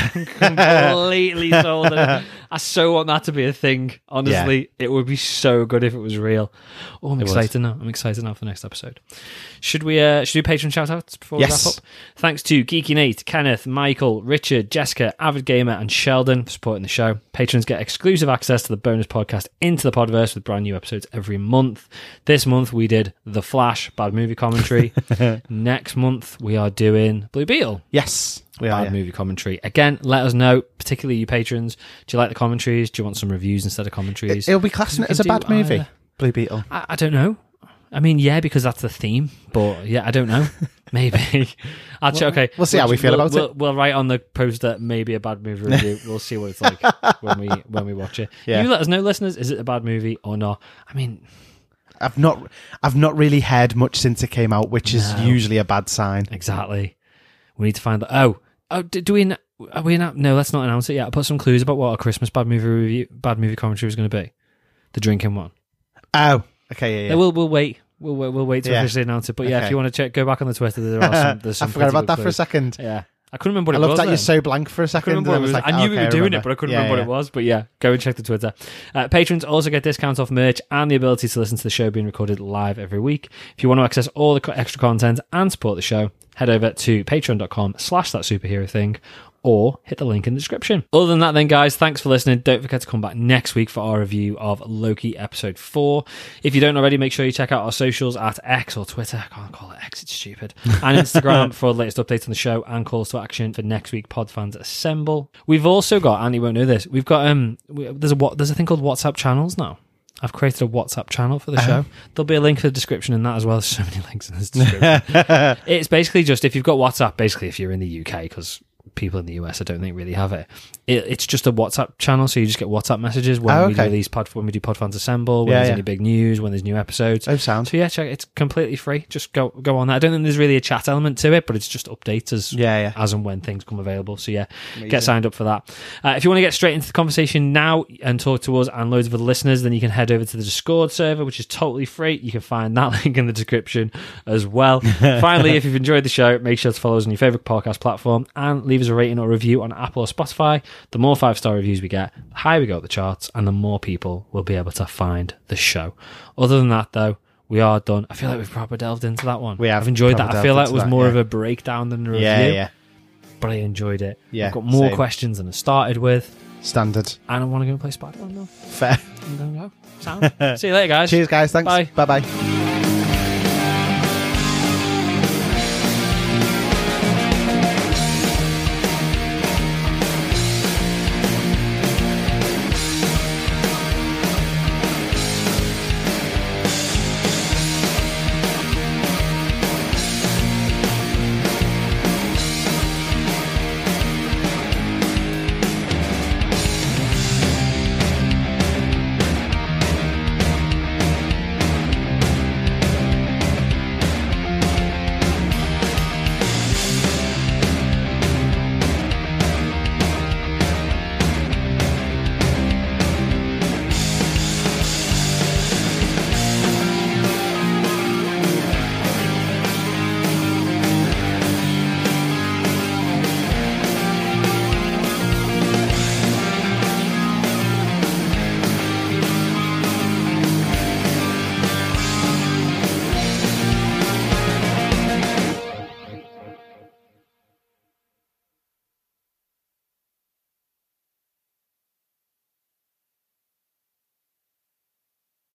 completely sold on it. I so want that to be a thing. Honestly, it would be so good if it was real. Oh, I'm It would. excited now. I'm excited now for the next episode. Should we? Uh, should we do patron shout outs before Yes. we wrap up? Thanks to Geeky Nate, Kenneth, Michael, Richard, Jessica, Avid Gamer, and Sheldon for supporting the show. Patrons get exclusive access to the bonus podcast Into the Podverse with brand new episodes every month. This month we did The Flash, bad movie commentary. Next month we are doing Blue Beetle. Yes, we are. Bad Yeah. movie commentary. Again, let us know, particularly you patrons. Do you like the commentaries? Do you want some reviews instead of commentaries? It'll be classing it We as a can bad do movie. either. Blue Beetle. I, I don't know. I mean, yeah, because that's the theme. But yeah, I don't know. Maybe. I'll check. Okay, we'll see how we feel we'll, about we'll, it. We'll write on the post that maybe a bad movie review. We'll see what it's like when we when we watch it. Yeah. You let us know, listeners. Is it a bad movie or not? I mean, I've not, I've not really heard much since it came out, which is No. usually a bad sign. exactly. We need to find that. Oh, oh, do, do we? n- Are we not? No, let's not announce it yet. I'll put some clues about what our Christmas bad movie review, bad movie commentary is going to be. The drinking one. Oh, okay, yeah, yeah. Yeah, we'll we'll wait. We'll we'll, we'll wait to Yeah. officially announce it. But yeah, Okay. if you want to check, go back on the Twitter. There are some. There's I some forgot pretty about good that for a clues. second. Yeah, I couldn't remember what I it loved was. that then. you're so blank for a I second. couldn't remember what and it was. was like, I knew okay, we were doing remember. it, but I couldn't Yeah, remember yeah. what it was. But yeah, go and check the Twitter. Uh, patrons also get discounts off merch and the ability to listen to the show being recorded live every week. If you want to access all the co- extra content and support the show, head over to patreon.com slash that superhero thing or hit the link in the description. Other than that then, guys, thanks for listening. Don't forget to come back next week for our review of Loki episode four. If you don't already, make sure you check out our socials at X or Twitter. I can't call it X, it's stupid. And Instagram for the latest updates on the show and calls to action for next week Pod Fans Assemble. We've also got, and you won't know this, we've got, um, we, there's a what there's a thing called WhatsApp channels now. I've created a WhatsApp channel for the Uh-huh. show. There'll be a link for the description in that as well. There's so many links in this description. It's basically just, if you've got WhatsApp, basically if you're in the U K, because people in the U S I don't think really have it. it. It's just a WhatsApp channel, so you just get WhatsApp messages when Oh, we okay. do these pod, when we do Pod Fans Assemble, when Yeah, there's yeah. any big news, when there's new episodes. Oh, sound. So yeah, check it. It's completely free. Just go go on that. I don't think there's really a chat element to it, but it's just updates as Yeah, yeah. as and when things come available. So yeah, Amazing. get signed up for that. Uh, if you want to get straight into the conversation now and talk to us and loads of other listeners, then you can head over to the Discord server, which is totally free. You can find that link in the description as well. Finally, if you've enjoyed the show, make sure to follow us on your favorite podcast platform and leave us a rating or review on Apple or Spotify. The more five-star reviews we get, the higher we go up the charts, and the more people will be able to find the show. Other than that, though, we are done. I feel like we've proper delved into that one. We have I've enjoyed that. proper I feel like delved it was into more that, of yeah. a breakdown than a review, Yeah, yeah. but I enjoyed it. Yeah, I've got more same. questions than I started with, Standard. and I want to go and play Spider-Man now. Fair. I'm going to go. Sound. See you later, guys. Cheers, guys. Thanks. Bye. Bye-bye.